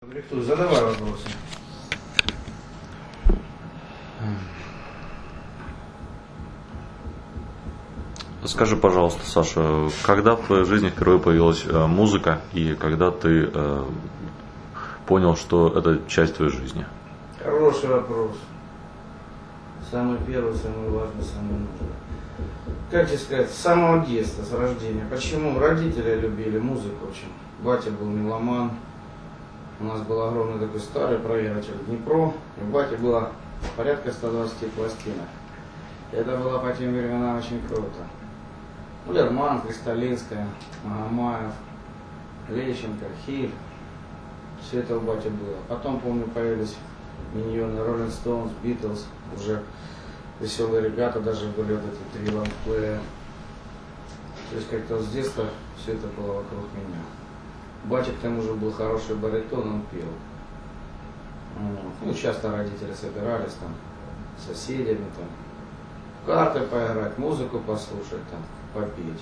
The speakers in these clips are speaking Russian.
Задавай вопросы. Скажи, пожалуйста, Саша, когда в твоей жизни впервые появилась музыка и когда ты понял, что это часть твоей жизни? Хороший вопрос. Самый первый, самый важный, самый нужный. Как тебе сказать, с самого детства, с рождения. Почему? Родители любили музыку очень. Батя был меломан. У нас был огромный такой старый проигрыватель Днепро. И в бате было порядка 120 пластинок. И это было по тем временам очень круто. Лерман, Кристалинская, Магомаев, Лещенко, Хиль. Все это в бате было. Потом, помню, появились Миньоны, Роллинг Стоунс, Битлз, уже веселые ребята, даже были вот эти 3 лонгплея. То есть как-то с детства все это было вокруг меня. Батя к тому же был хороший баритон, он пел. Вот. Ну, часто родители собирались там с соседями, там, в карты поиграть, музыку послушать, там, попеть.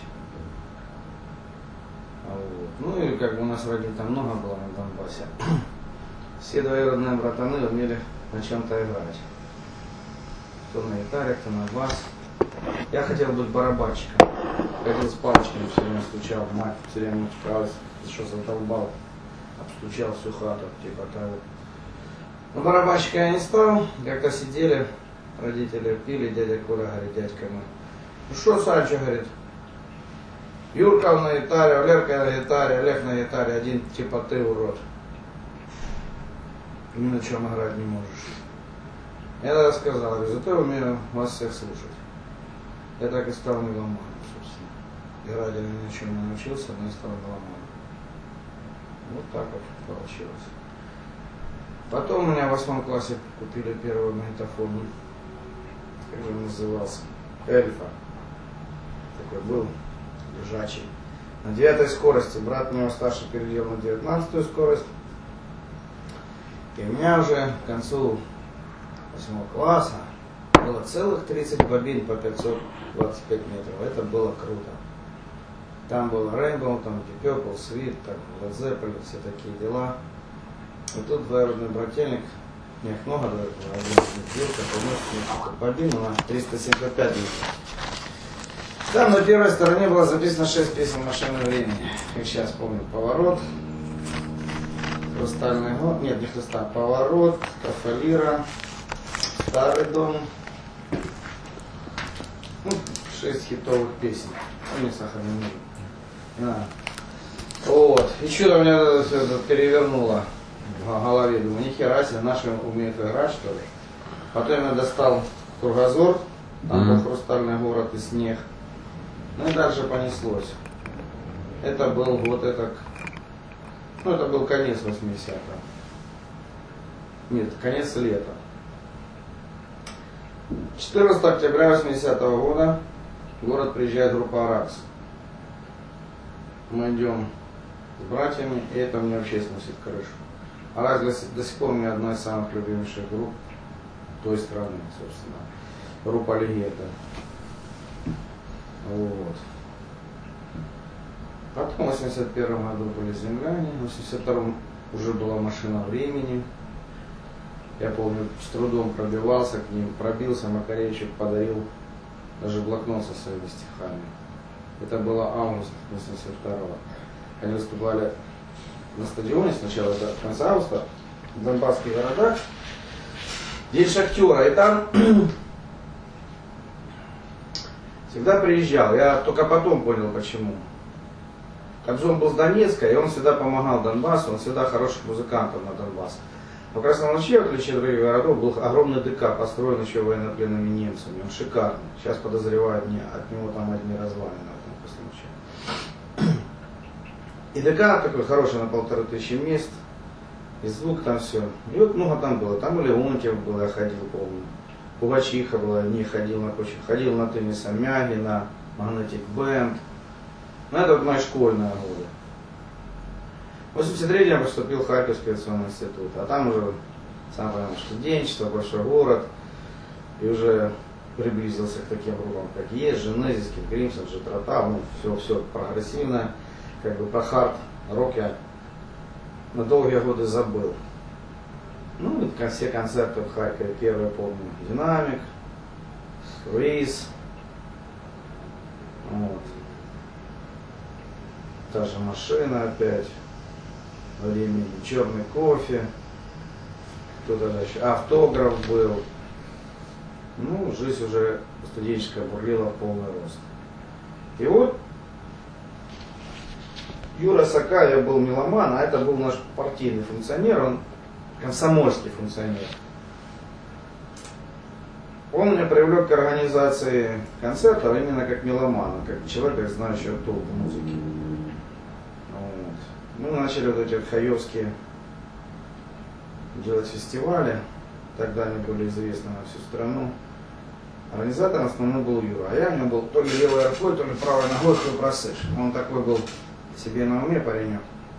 Вот. Ну и как бы у нас родителей там много было на Донбассе. Все двоюродные братаны умели на чем-то играть. Кто на гитаре, кто на бас. Я хотел быть барабанщиком. Ходил с палочками, все время стучал, мать все время утекалась, что задолбал, обстучал всю хату, типа того. Но барабанщика я не стал, как-то сидели, родители пили, дядя Коля говорит, дядька мой. Ну что, Санчо, говорит, Юрка на гитаре, Валерка на гитаре, Олег на гитаре, один типа ты, урод. Ни на чем играть не можешь. Я тогда сказал, говорю, зато я умею вас всех слушать. Я так и стал меломаном, собственно. Играть я ни на чем не научился, но и стал меломаном. Вот так вот получилось. Потом у меня в 8 классе купили первый магнитофон. Как же он назывался? Эльфа. Такой был, лежачий. На 9 скорости. Брат меня старше переделал на 19 скорость. И у меня уже к концу 8 класса было целых 30 бобин по 525 метров. Это было круто. Там был Rainbow, там Deep Purple, Sweet, там Led Zeppelin, все такие дела. И тут двоюродный брательник, мне их много дает, один сделка, принес бобину на 375 метров. Там на первой стороне было записано 6 песен машины времени. Как сейчас помню, Поворот, Хрустальный год, нет, не Хрустальный, Поворот, Кафалира, Старый дом. Ну, 6 хитовых песен. Ну, не сахарный мир. Да. Вот. И что-то меня все это перевернуло в голове. Думаю, нихера себе, наши умеют играть, что ли. Потом я достал Кругозор, там был Хрустальный город и Снег. Ну и дальше понеслось. Это был вот это. Ну, это был конец 80-го. Нет, конец лета. 14 октября 80-го года в город приезжает группа Аракс. Мы идем с братьями, и это мне вообще сносит крышу. Аракс до сих пор у меня одна из самых любимейших групп той страны, собственно. Группа Легенда. Вот. Потом в 81 году были Земляне, в 82 уже была Машина времени. Я помню, с трудом пробивался к ним, пробился, Макаревичек подарил даже блокнот со своими стихами. Это было август 82-го. Они выступали на стадионе сначала, это в конце августа, в Донбасских городах. День Шахтера, и там всегда приезжал. Я только потом понял, почему. Кобзон был с Донецка, и он всегда помогал Донбассу, он всегда хороших музыкантов на Донбасс. В Красном Луче, в отличие от других городов, был огромный ДК, построен еще военнопленными немцами. Он шикарный. Сейчас подозревают, от него там одни развалины в этом Красном Луче. И ДК такой хороший, на 1500 мест. И звук там все. И вот много там было. Там и Леонтьев был, я ходил, помню. Пугачиха была, не ходил на кучу. Ходил на Тенниса Мяги, на Magnetic Band. Ну, это вот мои школьные годы. В 83-м я поступил в Харьковский авиационный институт, а там уже, сам понимаешь, студенчество, большой город, и уже приблизился к таким группам, как есть, Genesis, Crimson, Jethro Tull, ну, все прогрессивное, как бы про хард, рок я на долгие годы забыл. Ну, все концерты в Харькове, первые помню, «Динамик», «Руиз», вот. Та же «Машина» опять, времени, «Черный кофе», кто-то дальше, «Автограф» был. Ну, жизнь уже студенческая бурлила в полный рост. И вот Юра Сакаев был меломан, а это был наш партийный функционер, он комсомольский функционер. Он меня привлек к организации концертов именно как меломана, как человека, знающего толк в музыке. Вот. Мы начали вот эти хаевские делать фестивали, тогда они были известны на всю страну. Организатором основной был Юра, а я у него был то ли левой рукой, то ли правой ногой, кто просышь. Он такой был себе на уме паренек.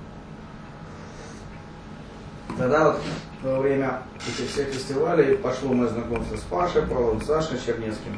Тогда вот во время этих всех фестивалей пошло мое знакомство с Пашей Павловым, Сашей Чернецким.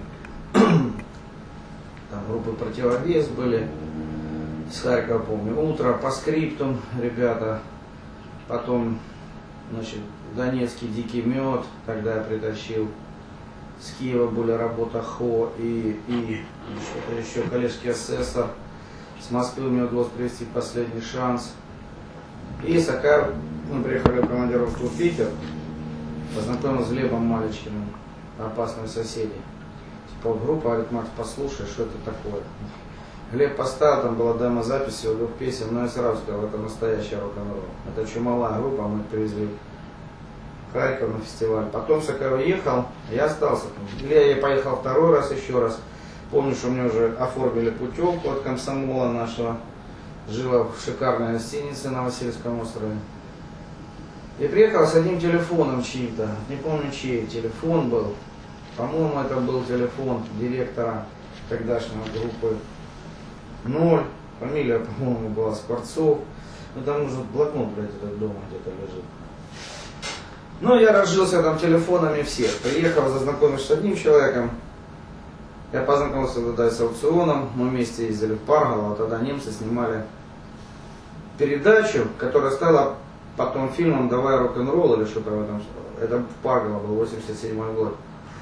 Там группы «Противовес» были, с Харькова помню, «Утро», «По скриптум» ребята. Потом, значит, Донецкий «Дикий мед», тогда я притащил. С Киева были работа ХО и еще коллежский асессор. С Москвы мне удалось привезти «Последний шанс». И с АК мы приехали в командировку в Питер, познакомился с Глебом Малечкиным, «Опасные соседи». Типа группа, говорит, Макс, послушай, что это такое. Глеб поставил, там была демозапись всего 2 песен, но я сразу сказал, это настоящий рок-н-ролл. Это чумовая группа, мы привезли в Харьков на фестиваль. Потом Сакаев уехал, я остался там. Я поехал 2-й раз, еще раз. Помню, что мне уже оформили путевку от комсомола нашего. Жила в шикарной гостинице на Васильевском острове. И приехал с одним телефоном чьим-то, не помню чей телефон был. По-моему, это был телефон директора тогдашнего группы 0. Фамилия, по-моему, была Скворцов. Ну там уже блокнот, блядь, этот дома где-то лежит. Ну, я разжился там телефонами всех. Приехал, зазнакомился с одним человеком. Я познакомился тогда с аукционом. Мы вместе ездили в Парголово. Тогда немцы снимали передачу, которая стала потом фильмом «Давай рок-н-ролл» или что-то в этом. Это в Парголово был 87 год.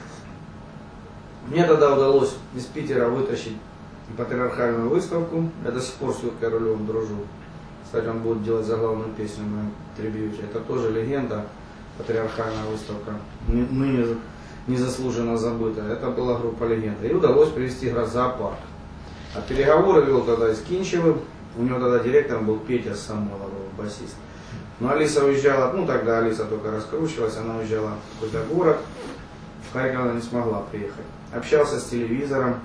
Мне тогда удалось из Питера вытащить патриархальную выставку. Я до сих пор с Юркой Рулевым дружу. Кстати, он будет делать заглавную песню на трибьюте. Это тоже легенда. Патриархальная выставка, ныне незаслуженно забытая. Это была группа «Легенда». И удалось привести «Зоопарк». А переговоры вел тогда и с Кинчевым. У него тогда директором был Петя Самойлов, басист. Но Алиса уезжала, ну тогда Алиса только раскручивалась, она уезжала в какой-то город. В Харьков она не смогла приехать. Общался с телевизором.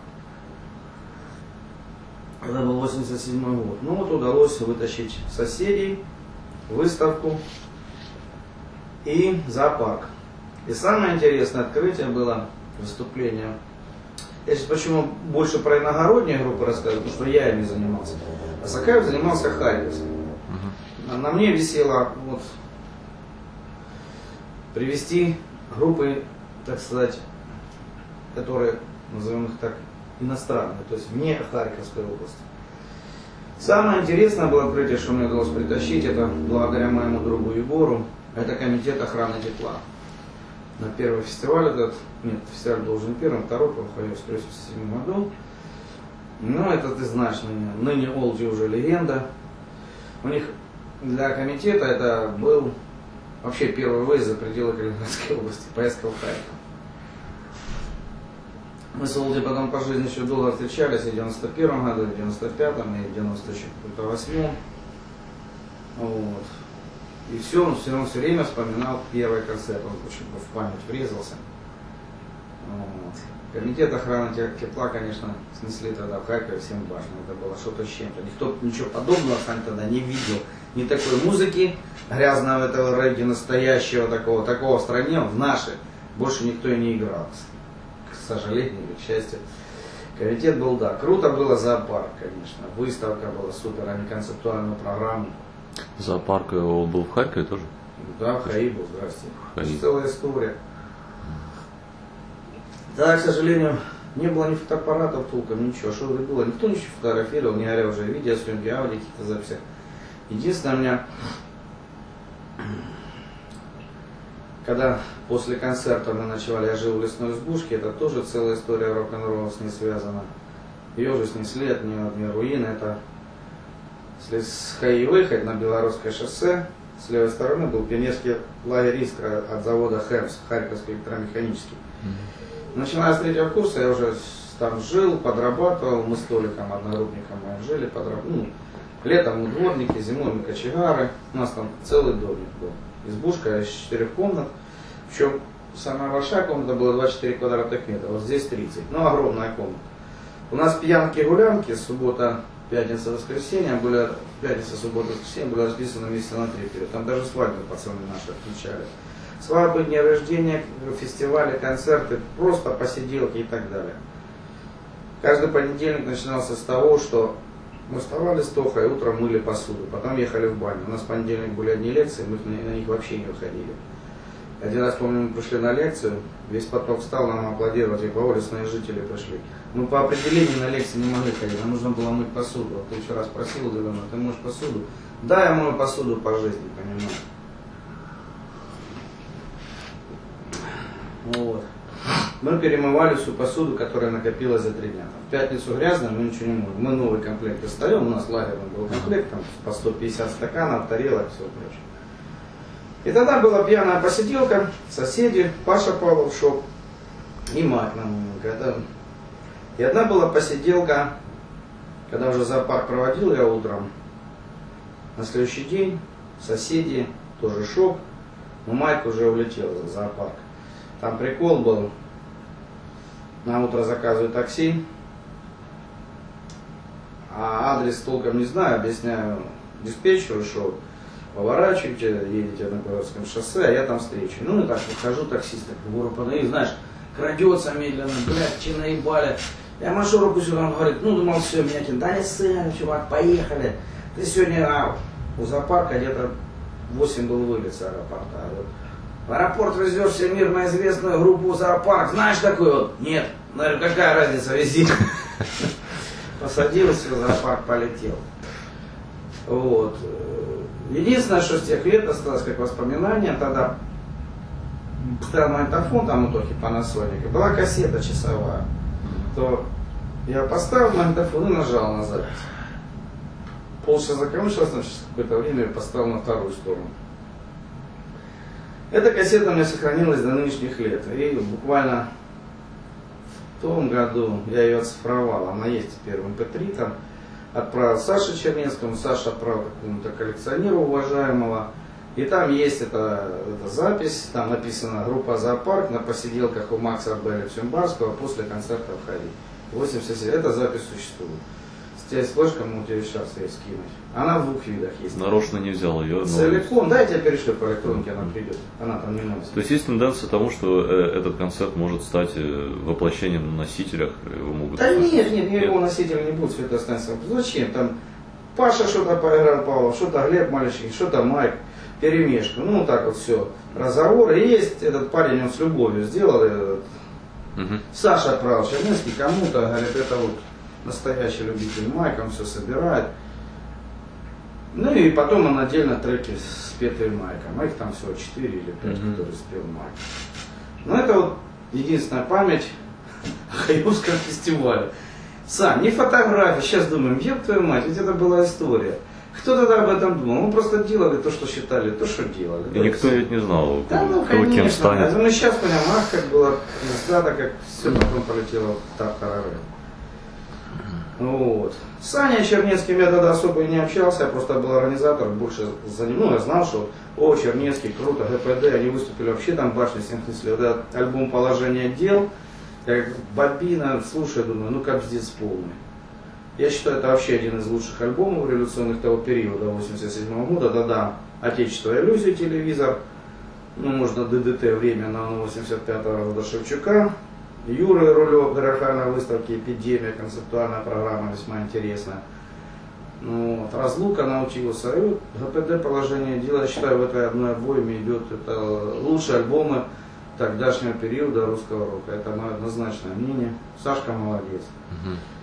Это был 87 год. Ну вот удалось вытащить соседей, выставку и зоопарк. И самое интересное открытие было выступление. Я сейчас почему больше про иногородние группы рассказываю, потому что я ими занимался. А Сакаев занимался харьковским. На мне висело вот, привести группы, так сказать, которые, назовем их так, иностранные, то есть вне Харьковской области. Самое интересное было открытие, что мне удалось притащить, это благодаря моему другу Егору, это комитет охраны тепла. На первый фестиваль этот, нет, фестиваль был уже не первым, второй, по-моему, в 1987 году. Ну, это ты знаешь, ныне Олди уже легенда. У них для комитета это был вообще первый выезд за пределы Калининградской области, поездка в Харьков. Мы с Олди потом по жизни еще долго встречались и в 91 году, и в 95-м, и в 98-м. Вот. И все, он все время вспоминал первый концерт, он почему-то в память врезался. Вот. Комитет охраны тепла, конечно, снесли тогда в Харькове всем важно. Это было что-то с чем-то. Никто ничего подобного сам тогда не видел. Ни такой музыки грязного этого регги, настоящего такого в стране, в нашей, больше никто и не играл. К сожалению или к счастью. Комитет был, да, круто было, зоопарк, конечно. Выставка была супер, а не концептуальную программу. Зоопарк он был в Харькове тоже? Да, в ХАИ был, здрасте. ХАИ. Целая история. Да, к сожалению, не было ни фотоаппаратов толком, ничего. Что было? Никто ничего фотографировал, не говоря уже о видеосъемке, аудио, каких-то записях. Единственное, у меня когда после концерта мы ночевали, я жил в лесной избушке, это тоже целая история рок-н-ролла с ней связана. Ее уже снесли от нее одни руины. Это если с Хаи выехать на Белорусское шоссе, с левой стороны был пионерский лагерь «Искра» от завода «Хэмс», Харьковский электромеханический. Начиная с 3-го курса я уже там жил, подрабатывал, мы с Толиком, одногруппником моим жили, летом мы дворники, зимой мы кочегары, у нас там целый домик был. Избушка из 4 комнат, причем самая большая комната была 24 квадратных метра, вот здесь 30, огромная комната. У нас пьянки-гулянки, суббота, пятница, воскресенье, пятница, суббота, воскресенье были расписаны месяца на 3 вперед. Там даже свадьбы пацаны наши отмечали. Свадьбы, дни рождения, фестивали, концерты, просто посиделки и так далее. Каждый понедельник начинался с того, что мы вставали с Тохой, утром мыли посуду, потом ехали в баню. У нас в понедельник были одни лекции, мы на них вообще не выходили. Один раз, помню, мы пришли на лекцию, весь поток встал, нам аплодировать, и уличные жители пришли. Мы по определению на лекции не могли ходить, нам нужно было мыть посуду. Вот ты вчера спросил, Галина, ты моешь посуду? Да, я мою посуду по жизни, понимаешь. Вот. Мы перемывали всю посуду, которая накопилась за 3 дня. В пятницу грязно, мы ничего не можем. Мы новый комплект достаем, у нас лагерный был комплект, там по 150 стаканов, тарелок, все прочее. И тогда была пьяная посиделка, соседи, Паша Павлов, Шоп и мать на. И одна была посиделка, когда уже зоопарк проводил я утром. На следующий день соседи, тоже Шоп, но Майк уже улетел в зоопарк. Там прикол был, на утро заказываю такси, а адрес толком не знаю, объясняю диспетчеру, что поворачивайте, едете на Городском шоссе, а я там встречу. Ну и так подхожу, таксист, говорю, подаю, знаешь, крадется медленно, блядь, че наебали. Я машу руку сюда, он говорит, ну думал, все, меня кинут. Да не сын, чувак, поехали. Ты сегодня у зоопарка где-то 8 был вылет с аэропорта. В аэропорт везешь всемирно известную группу «Зоопарк». Знаешь такую вот? Нет. Говорю, какая разница, вези. Посадил, все, зоопарк полетел. Вот. Единственное, что с тех лет осталось как воспоминание, тогда стоял магнитофон там у Тохи Panasonic, была кассета часовая. То я поставил магнитофон и нажал на запись. Полчаса закончилось, но через какое-то время я поставил на вторую сторону. Эта кассета у меня сохранилась до нынешних лет. И буквально в том году я ее оцифровал. Она есть теперь в MP3. Там отправил Саше Чернецкому. Саша отправил какому-то коллекционеру уважаемого. И там есть эта запись. Там написано группа «Зоопарк» на посиделках у Макса Белли-Цюмбарского после концерта в Хари. 87. Эта запись существует. С флешкой могу тебе сейчас ее скинуть. Она в 2 видах есть. Нарочно не взял ее. Целиком, да, я тебе перешлю по электронке, она придет. Она там не носит. То есть есть тенденция к тому, что этот концерт может стать воплощением на носителях, его могут... Да нет, его носителя не будет, все это останется. Зачем? Там Паша что-то поиграл, Павлов, что-то Глеб Малещик, что-то Майк, перемешка. Ну, так вот все. Разговоры. И есть этот парень, он с любовью сделал. Саша отправил Чернецкий кому-то, говорит, это вот настоящий любитель Майка, он все собирает. Ну и потом он отдельно треки спетые Майком. Майк там всего 4 или 5, которые спел Майк. Но это вот единственная память о Хаевском фестивале. Сам, не фотографии, сейчас думаем, еб твою мать, ведь это была история. Кто тогда об этом думал? Мы просто делали то, что считали, то, что делали. И никто ведь не знал, да, ну, кто кем станет. Ну сейчас понимаем, как было звезда, как все потом полетело в тартарары. Вот. С Саней Чернецким я тогда особо и не общался, я просто был организатор, больше за ним. Ну, я знал, что Чернецкий, круто, ГПД, они выступили вообще там башни всем снесли. Вот этот альбом «Положение дел», я как бобина, слушаю, думаю, ну как здесь полный. Я считаю, это вообще один из лучших альбомов революционных того периода, 87 года. Да-да, «Отечество иллюзий», телевизор, ну, можно ДДТ «Время» на 85-го года Шевчука. Юры Рулев, ДРХ на выставке «Эпидемия», концептуальная программа, весьма интересная. Ну, вот, «Разлука» научился. И вот ГПД «Положение дела», я считаю, в этой одной обойме идет, это лучшие альбомы тогдашнего периода русского рока. Это мое однозначное мнение. Сашка молодец.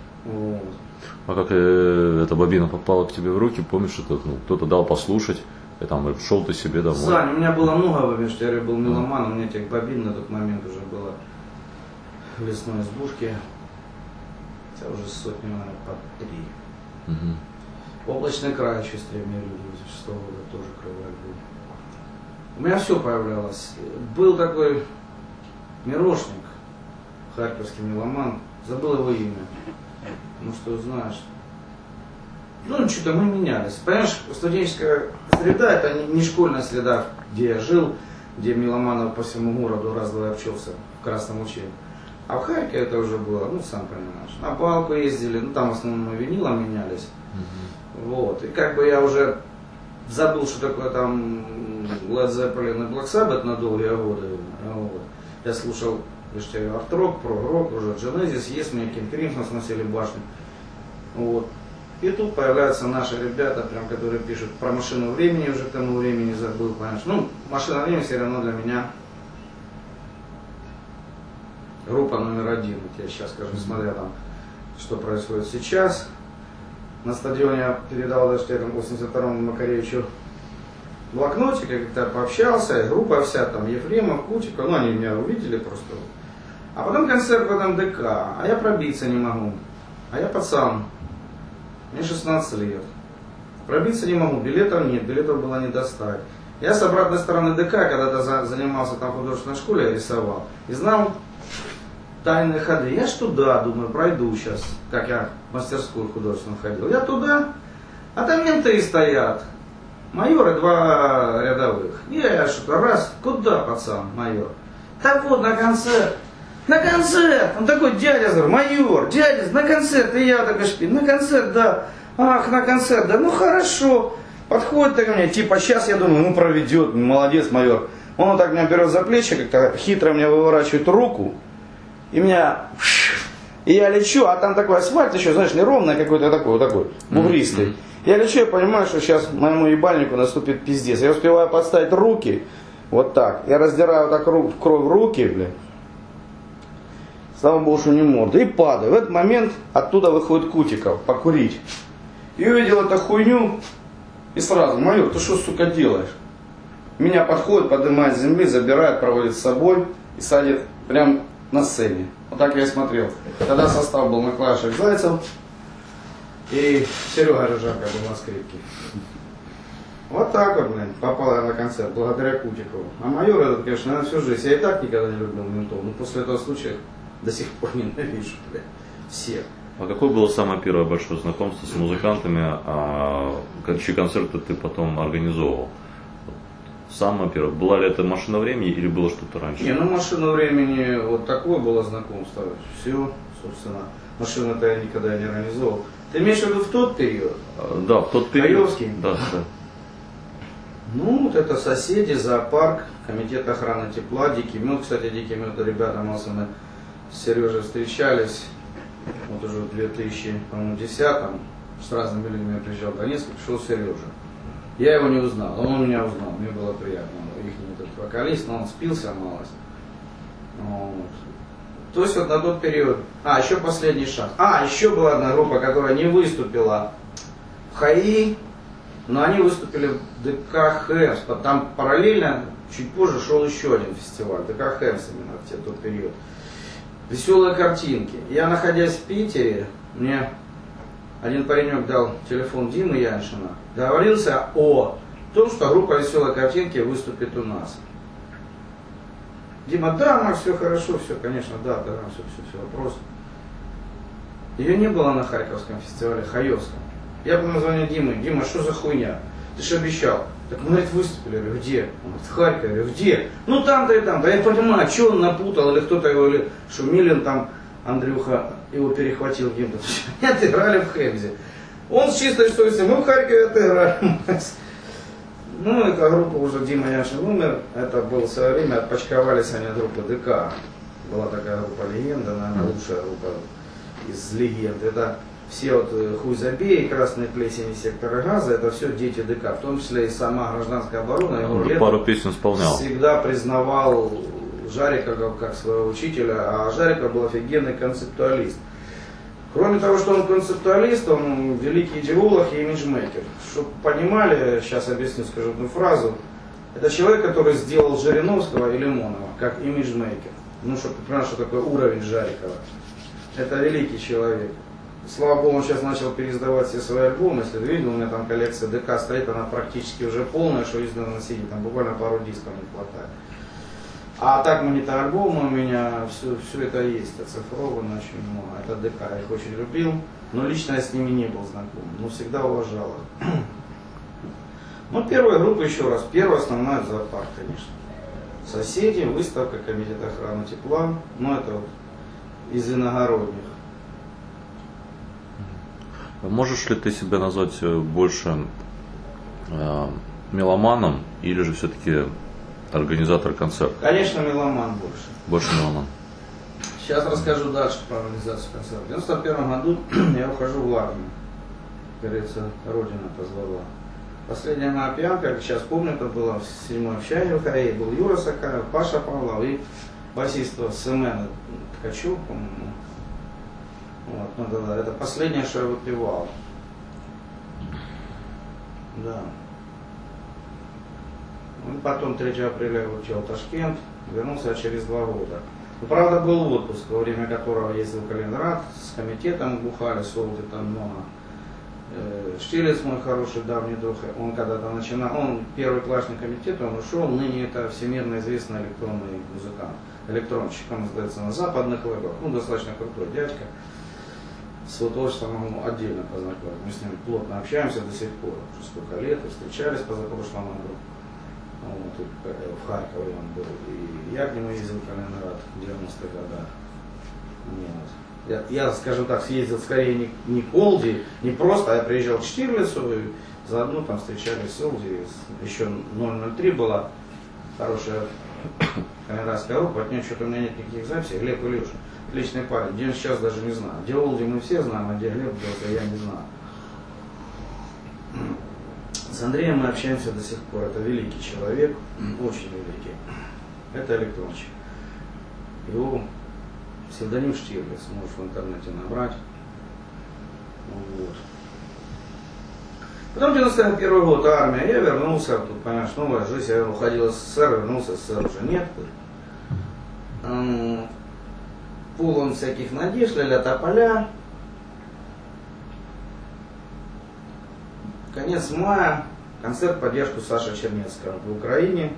Вот. А как эта бобина попала к тебе в руки, помнишь, это, ну, кто-то дал послушать, И там и шел ты себе домой. Сань, у меня было много бобин, что я был меломан, у меня этих бобин на тот момент уже было в лесной избушке. Это уже сотни, наверное, по 3. Облачный край еще с 3 люди, 86 года тоже крылья был. У меня все появлялось. Был такой мирошник, харьковский меломан, забыл его имя. Ну что знаешь. Ну что-то мы менялись. Понимаешь, студенческая среда, это не школьная среда, где я жил, где меломанов по всему городу раз-два общался в Красном учебе. А в Харькове это уже было, ну сам понимаешь, на палку ездили, ну там в основном мы винилом менялись. Вот. И как бы я уже забыл, что такое там Led Zeppelin и Black Sabbath на долгие годы. Вот. Я слушал арт-рок, прог-рок, уже Genesis, Yes, Me, King Crimson сносили башню. Вот. И тут появляются наши ребята, прям, которые пишут про машину времени, уже к тому времени забыл, понимаешь. Ну, машина времени все равно для меня группа номер 1. Вот я сейчас скажу, несмотря там, что происходит сейчас. На стадионе я передал даже в 82-м Макаревичу блокнотик, я как-то пообщался, и группа вся, там, Ефремов, Кутиков, ну, они меня увидели просто. А потом концерт в этом ДК, а я пробиться не могу, а я пацан, мне 16 лет, пробиться не могу, билетов нет, билетов было не достать. Я с обратной стороны ДК, когда-то занимался там в художественной школе, я рисовал, и знал тайные ходы. Я ж туда, думаю, пройду сейчас, как я в мастерскую художественную ходил. Я туда, а там менты стоят. Майор и 2 рядовых. Я что-то раз, куда, пацан, майор? Так вот, на концерт. На концерт! Он такой, дядя, говорю, майор, дядя, на концерт. И я такой шпиль, на концерт, да. Ах, на концерт, да, ну хорошо. Подходит ко мне, типа, сейчас я думаю, ну проведет, молодец, майор. Он вот так меня берет за плечи, как-то хитро мне выворачивает руку. И меня, и я лечу, а там такой асфальт еще, знаешь, неровный какой-то такой, вот такой, бугристый. Я лечу, я понимаю, что сейчас моему ебальнику наступит пиздец. Я успеваю подставить руки, вот так. Я раздираю так в кровь руки, блин. Слава богу, что не морда. И падаю. В этот момент оттуда выходит Кутиков покурить. И увидел эту хуйню, и сразу, майор, ты что, сука, делаешь? Меня подходит, поднимает с земли, забирает, проводит с собой и садит прям на сцене. Вот так я и смотрел. Тогда состав был Миклашек, Зайцев и Серега Рыжака был на скрипке. Вот так вот, блин, попал я на концерт благодаря Кутикову. А майор этот, конечно, на всю жизнь. Я и так никогда не любил ментов, но после этого случая до сих пор ненавижу, блин, всех. А какое было самое первое большое знакомство с музыкантами, чьи концерты ты потом организовывал? Самое первое. Была ли это машина времени или было что-то раньше? Не, ну машина времени, вот такое было знакомство. Все, собственно. Машину-то я никогда не организовал. Ты имеешь в виду в тот период? Да, в тот период. Хаевский? Да, да. Ну, вот это соседи, зоопарк, комитет охраны тепла, Дикий Мед. Кстати, Дикий Мед, ребята, мы с Сережей встречались. Вот уже в 2010-м с разными людьми я приезжал в Донецк, пришел Сережа. Я его не узнал, он меня узнал, мне было приятно. Их этот вокалист, но он спился малость. Вот. То есть вот на тот период. А, еще последний шаг. А, еще была одна группа, которая не выступила в ХАИ, но они выступили в ДК Хэмс. Там параллельно, чуть позже шел еще один фестиваль, ДК Хэмс именно в тот период. Веселые картинки. Я, находясь в Питере, мне один паренек дал телефон Димы Яншина, договорился о том, что группа «Веселые картинки» выступит у нас. Дима, да, Макс, все хорошо, все, конечно, да, все, вопрос. Ее не было на Харьковском фестивале, Хаевском. Я потом звоню Диме, Дима, что за хуйня? Ты же обещал. Так мы, говорит, выступили. Я говорю, где? Он говорит, в Харькове. Я говорю, где? Ну там-то и там. Да я понимаю, что он напутал, или кто-то его, или что Милин там, Андрюха, его перехватил где-то. Они отыграли в Хэмзе. Он с чистой совестью, мы в Харькове отыграли. Ну, эта группа уже, Дима Яншин умер. Это было в свое время, отпочковались они от группы ДК. Была такая группа «Легенда», наверное, лучшая группа из легенд. Это все вот «Хуй забей», «Красные плесени», «Сектора газа», это все дети ДК, в том числе и сама гражданская оборона. Уже пару песен исполнял. Всегда признавал Жарика как своего учителя, а Жарика был офигенный концептуалист. Кроме того, что он концептуалист, он великий идеолог и имиджмейкер. Чтобы понимали, сейчас объясню, скажу одну фразу. Это человек, который сделал Жириновского и Лимонова, как имиджмейкер. Ну, чтобы ты понимал, что такое уровень Жарикова. Это великий человек. Слава богу, он сейчас начал переиздавать все свои альбомы. Если ты видел, у меня там коллекция ДК стоит, она практически уже полная, что издана на CD, там буквально пару дисков не хватает. А так монитор-альбомы у меня, все это есть, оцифровано очень много. Это ДК, я их очень любил, но лично я с ними не был знаком, но всегда уважал их. Ну, первая группа, еще раз, первая основная зоопарк, конечно. Соседи, выставка, комитет охраны тепла, ну это вот из иногородних. Можешь ли ты себя назвать больше меломаном или же все-таки организатор концерта? Конечно, меломан больше. Больше меломан. Сейчас расскажу дальше про организацию концерта. В 1991 году я ухожу в армию. Как говорится, Родина позвала. Последняя моя пьянка, как сейчас помню, это было в 7-й общаге в Корее. Был Юра Сакаев, Паша Павлов и басист СМН Ткачук, по-моему. Вот, ну да, это последнее, что я выпивал. Да. Ну, потом 3 апреля я улетел в Ташкент, вернулся через 2 года. Ну, правда, был отпуск, во время которого ездил в Калининград, с комитетом бухали, солди там много. Штирлиц, мой хороший давний друг, он когда-то начинал, он первый классный комитет, он ушел, ныне это всемирно известный электронный музыкант, электронщик, он издается на западных лейблах, ну, достаточно крутой дядька. С его творчеством могу отдельно познакомить, мы с ним плотно общаемся до сих пор, уже сколько лет, и встречались позапрошлом году. Вот, в Харькове он был, и я к нему ездил в Калининград в 90-х годах. Нет. Я, скажем так, съездил скорее не к Олди, не просто, а я приезжал к Штирлицу, и заодно там встречались с Олди, еще 003 была хорошая калининградская группа, от нее что-то у меня нет никаких записей, Глеб Илюшин, отличный парень, где он сейчас даже не знаю, где Олди мы все знаем, а где Глеб был, я не знаю. С Андреем мы общаемся до сих пор. Это великий человек, очень великий. Это электронщик. Его псевдоним Штирлиц, можешь в интернете набрать. Вот. Потом 91 год, армия, я вернулся, тут, понимаешь, новая жизнь, я уходил из СССР, вернулся, СССР уже нет. Полон всяких надежд, ля-ля тополя. Конец мая, концерт в поддержку Саши Чернецкого в Украине.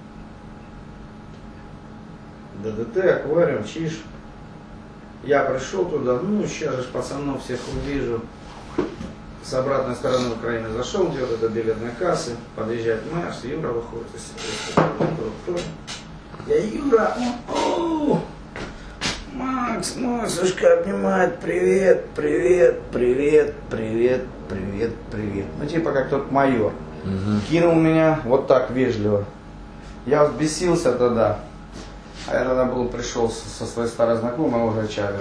ДДТ, аквариум, Чиж. Я пришел туда, ну сейчас же пацанов всех увижу. С обратной стороны Украины зашел, где-то до билетной кассы, подъезжает Маш, Юра выходит из себя. Я Юра, Макс, Машечка обнимает, привет, привет, привет, привет, привет, привет. Ну типа как тот майор. Кинул меня вот так вежливо. Я взбесился тогда. А я тогда пришел со своей старой знакомой уже Чавер.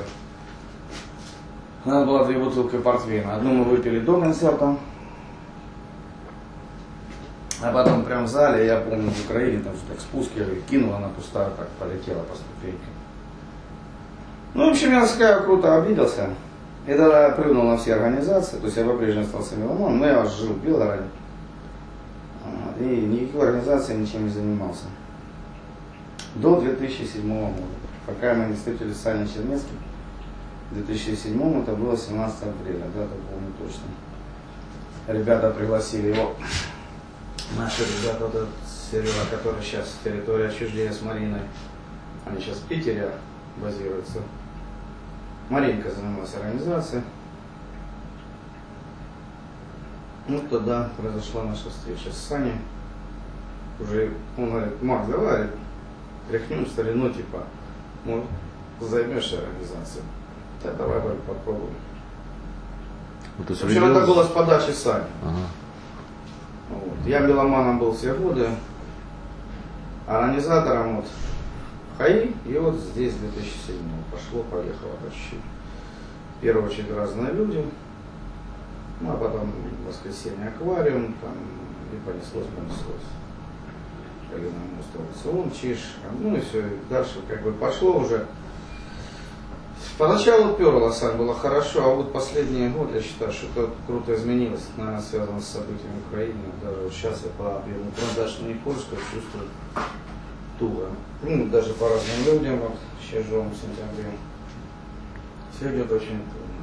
У нас было 2 бутылки портвейна. Одну мы выпили до концерта. А потом прям в зале, я помню, в Украине, там так спуск, я кинул, она пустая, так полетела по ступенькам. Ну, в общем, я сказал, круто обиделся. И тогда я плюнул на все организации, то есть я по-прежнему остался меломаном, но я жил в Белгороде. И никакой организацией ничем не занимался. До 2007 года. Пока мы не встретились с Саней Чернецким. В 2007 это было 17 апреля, дату помню точно. Ребята пригласили его. Наши ребята, вот этот Серега, который сейчас территория отчуждения с Мариной. Они сейчас в Питере базируются. Маринка занималась организацией. Ну тогда произошла наша встреча с Саней. Уже он говорит, Макс, давай тряхнем старину, типа, может, займешься организацией. Да давай, говорю, попробуем. Вот, в общем, это было с подачи Сани. Ага. Вот. Я меломаном был все годы, организатором вот ХАИ, и вот здесь в 2007 пошло-поехало по чуть-чуть. В первую очередь разные люди, ну а потом в воскресенье аквариум, там и понеслось. Калина мост, Чиж, ну и все, и дальше как бы пошло уже. Поначалу перло, Сань, было хорошо, а вот последние годы, я считаю, что это круто изменилось. Это, наверное, связано с событиями в Украине. Даже вот сейчас я по объему продаж не польского чувствую туго. Ну, даже по разным людям, вот, сейчас живем в сентябре. Все идет очень трудно.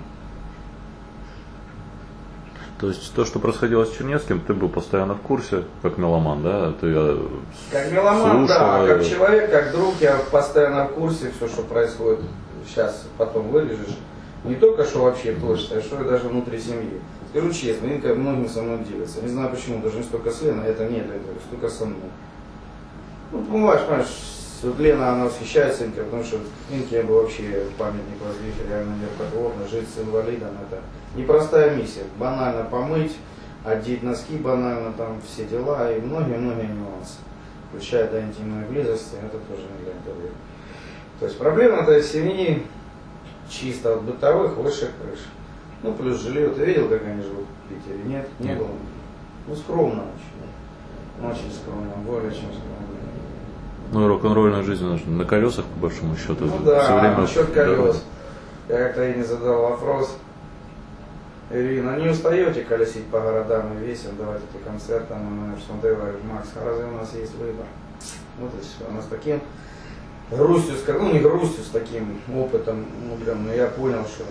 То есть то, что происходило с Чернецким, ты был постоянно в курсе, как меломан, да? Ты как меломан, да, как человек, как друг, я постоянно в курсе, все, что происходит. Сейчас потом вырежешь. Не только что вообще творчество, а что и даже внутри семьи. Скажу честно, Инка многим со мной делится. Не знаю почему, даже не столько с Леной, это нет, это столько со мной. Ну, понимаешь, вот Лена, она восхищается Инкой, потому что Инке я бы вообще памятник воздвиг, реально нерукотворно, жить с инвалидом, это непростая миссия. Банально помыть, одеть носки, банально там все дела и многие-многие нюансы. Включая до интимной близости, это тоже не для интервью. То есть проблема этой семьи чисто от бытовых выше крыш. Ну, плюс жилье. Ты видел, как они живут в Питере? Нет, не было. Ну, скромно очень. Очень скромно, более чем скромно. Ну, рок-н-ролльная жизнь на колесах, по большому счету. Ну да, все время насчет колес. Я как-то ей не задал вопрос. Ирина, не устаете колесить по городам и весим, давать эти концерты? Она смотрела, Макс, а разве у нас есть выбор? Вот и все. Она с таким грустью, ну не грустью, с таким опытом, но я понял, что,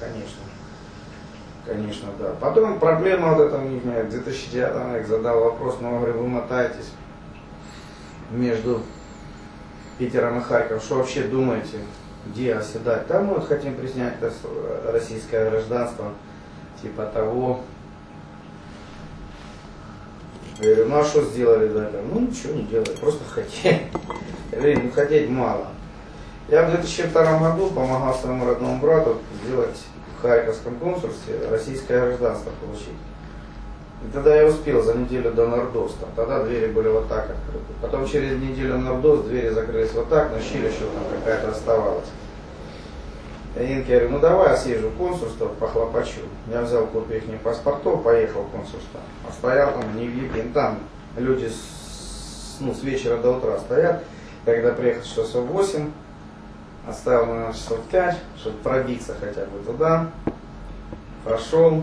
конечно, да. Потом проблема вот эта у них, в 2009 я их задал вопрос, но говорю, вы мотаетесь между Питером и Харьковом, что вообще думаете, где оседать? Там мы вот хотим признать российское гражданство, типа того. Я говорю, ну а что сделали до этого? Ну ничего не делали, просто хотели. Я говорю, ну хотеть мало. Я в 2002 году помогал своему родному брату сделать в Харьковском консульстве российское гражданство получить. И тогда я успел за неделю до Нордоста. Тогда двери были вот так открыты. Потом через неделю Нордост, двери закрылись вот так, но щель еще там какая-то оставалась. Я Инке говорю, ну давай я съезжу в консульство, похлопочу. Я взял копию их паспортов, поехал в консульство. А стоял там не в Египте, там люди с вечера до утра стоят. Когда приехал часов 8, оставил на часов 5, чтобы пробиться хотя бы туда. Прошел.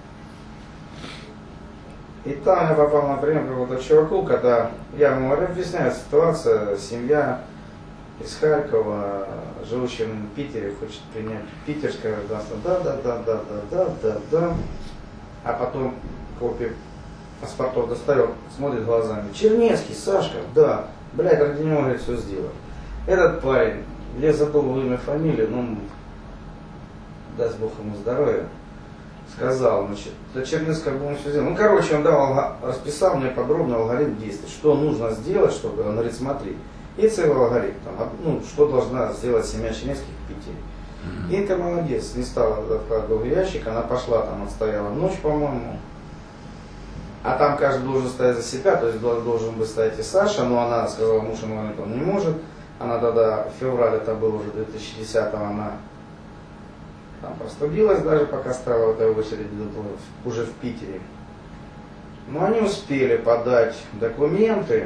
И там я попал на прием к какому-то чуваку, когда я ему объясняю ситуацию, семья из Харькова, живущая в Питере, хочет принять питерское гражданство. Да. А потом копию паспортов достает, смотрит глазами. Чернецкий, Сашка, да. Блядь, ради него, говорит, все сделал. Этот парень, я забыл имя, фамилию, ну, даст Бог ему здоровья, сказал, значит, для Чернецкого он все сделал. Ну, короче, он расписал мне подробно алгоритм действий, что нужно сделать, чтобы, он говорит, смотри, и целый алгоритм, там, ну, что должна сделать семья Чернецких в Питере. Инка молодец, не стала откладывать долгий ящик, она пошла, там, отстояла ночь, по-моему. А там каждый должен стоять за себя, то есть должен бы стоять и Саша, но она сказала, муж инвалид, он не может. Она тогда, в феврале, это было уже 2010-го, она там простудилась даже, пока стояла в этой очереди, уже в Питере. Но они успели подать документы,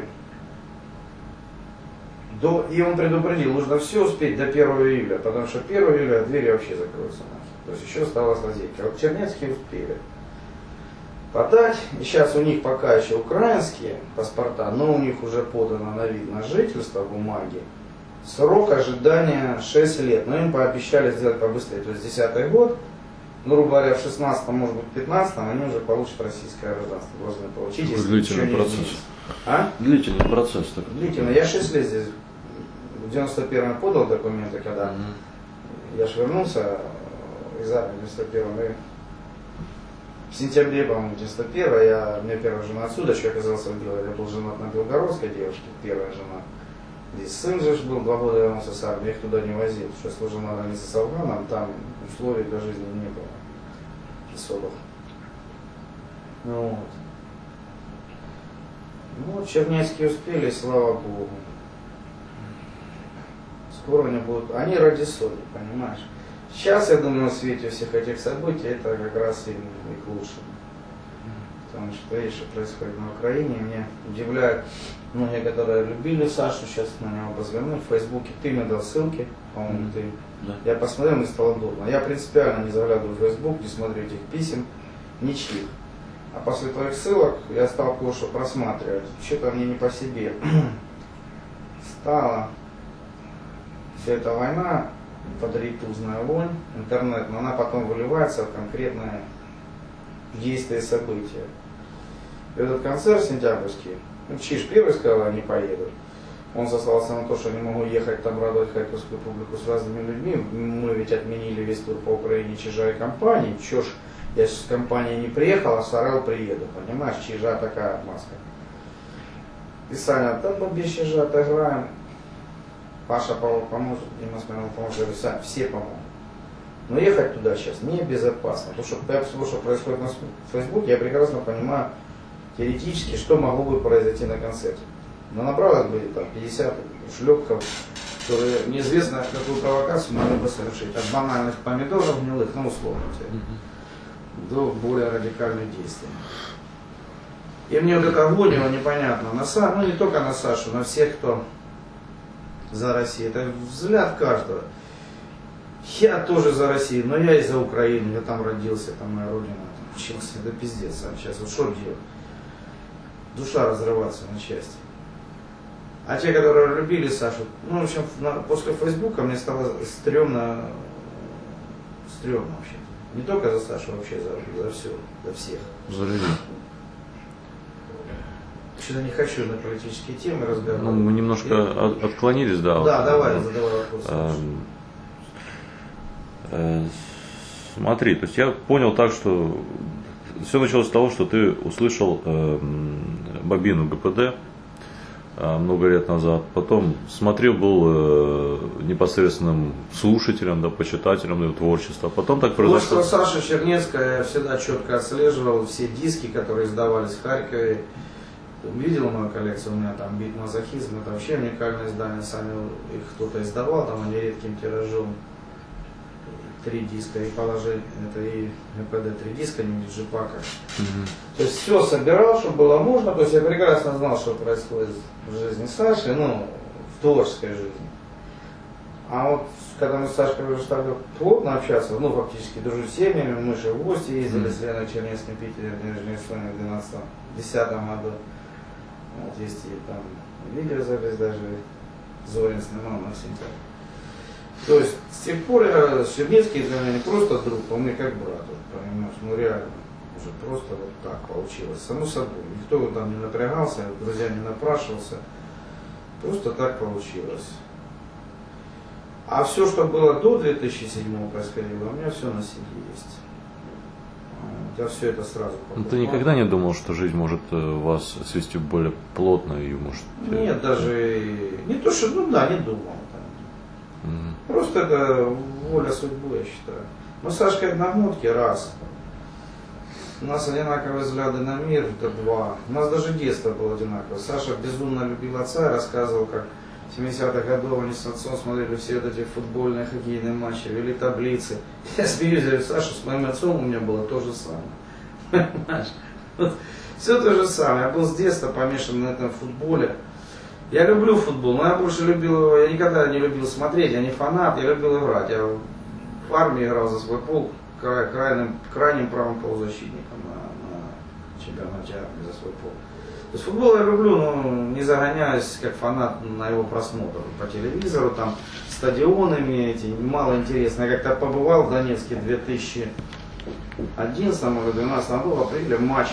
и он предупредил, нужно все успеть до 1 июля, потому что 1 июля двери вообще закроются. То есть еще осталась лазейка. Вот Чернецкие успели подать. И сейчас у них пока еще украинские паспорта, но у них уже подано на вид на жительство бумаги. Срок ожидания 6 лет. Но им пообещали сделать побыстрее. То есть 10-й год, грубо говоря, в 16-м, может быть, 15-м, они уже получат российское гражданство. Должны получить, если длительный процесс. А? Длительный процесс такой. Длительный. Я 6 лет здесь. В 91-м подал документы, когда я ж вернулся из армии в 91-м. И в сентябре, по-моему, 91-го, у меня первая жена отсюда, еще оказался в Белгороде. Я был женат на белгородской девушке, первая жена. Здесь сын же был, 2 года вернулся с армии, я их туда не возил, потому что я служил на границе с Афганом, там условий для жизни не было особых. Ну вот, Чернецкие успели, слава Богу. Скоро они будут, они ради соли, понимаешь. Сейчас, я думаю, в свете всех этих событий, это как раз и к лучшему. потому что видишь, что происходит на Украине. Меня удивляет, многие, которые любили Сашу, сейчас на него позвонили в Фейсбуке, ты мне дал ссылки, по-моему, ты. Да. Я посмотрел, мне стало дурно. Я принципиально не заглядываю в Фейсбук, не смотрю этих писем, ничьих. А после твоих ссылок я стал кое-что просматривать. Что-то мне не по себе стало. Вся эта война, подритузная вонь, интернет, но она потом выливается в конкретные действия и события. И этот концерт сентябрьский, Чиж первый сказал, я не поеду. Он сослался на то, что не могу ехать там радовать харьковскую публику с разными людьми. Мы ведь отменили весь тур по Украине Чижа и компании. Чё ж, я с компанией не приехал, а с Орел приеду, понимаешь, Чижа такая отмазка. И Саня, да бабе Чижа отыграем. Паша поможет, Дима Смирнов поможет, я говорю, Сань, все помогут. Но ехать туда сейчас небезопасно. Потому что я посмотрел, что происходит на Фейсбуке, я прекрасно понимаю теоретически, что могло бы произойти на концерте. Но направилось бы там 50 шлепков, которые неизвестно какую провокацию могли бы совершить. От банальных помидоров гнилых, ну условно, до более радикальных действий. И мне вот это агония непонятно, ну не только на Сашу, на всех, кто за Россию. Это взгляд каждого. Я тоже за Россию, но я и за Украину, я там родился, там моя родина, там учился, это пиздец сам сейчас. Вот что делать? Душа разрываться на части. А те, которые любили Сашу, ну, в общем, после Фейсбука мне стало стрёмно вообще. Не только за Сашу, вообще за все, за всех. За людей. Что-то не хочу на политические темы разговаривать. Ну, мы немножко отклонились, да. Да, давай, задавай вопрос. Смотри, то есть я понял так, что все началось с того, что ты услышал бобину ГПД много лет назад, потом смотрел, был непосредственным слушателем, да, почитателем его творчества, потом так произошло. Творчество Саши Чернецкая я всегда четко отслеживал, все диски, которые издавались в Харькове. Видел мою коллекцию, у меня там «Бит мазохизм», это вообще уникальное издание, сами их кто-то издавал, там они редким тиражом. 3 диска и положи, это и МПД 3 диска, не диджипака. То есть все собирал, что было можно, то есть я прекрасно знал, что происходит в жизни Саши, ну, в творческой жизни. А вот когда мы с Сашкой уже стали плотно общаться, ну, фактически дружить с семьями, мы же в гости ездили с Леной Чернецкой в Питере в день рождения Сони в 2010 году. Вот есть и там видеозапись даже, Зорин снимал на сентябрь. То есть с тех пор я Чернецкий для меня не просто друг, он мне как брат, понимаешь, ну реально, уже просто вот так получилось, само собой, никто там не напрягался, друзья не напрашивался, просто так получилось. А все, что было до 2007 происходило, у меня все на CD есть. Я все это сразу покупал. Но ты никогда не думал, что жизнь может вас свести более плотно и может... Нет, даже не то, что, ну да, не думал. Просто это воля судьбы, я считаю. Мы с Сашкой одногодки, раз. У нас одинаковые взгляды на мир, это 2. У нас даже детство было одинаковое. Саша безумно любил отца, рассказывал, как в 70-х годах они с отцом смотрели все вот эти футбольные, хоккейные матчи, вели таблицы. Я смеюсь, говорю, Саша, с моим отцом у меня было то же самое. Понимаешь? Вот, все то же самое. Я был с детства помешан на этом футболе. Я люблю футбол, но я больше любил его, я никогда не любил смотреть, я не фанат, я любил играть. Я в армии играл за свой полк крайним правым полузащитником на чемпионате армии за свой полк. То есть футбол я люблю, но не загоняюсь как фанат на его просмотр по телевизору, там стадионы мне эти, мало интересно. Я как-то побывал в Донецке в 2011 или 2012 году, в апреле матч,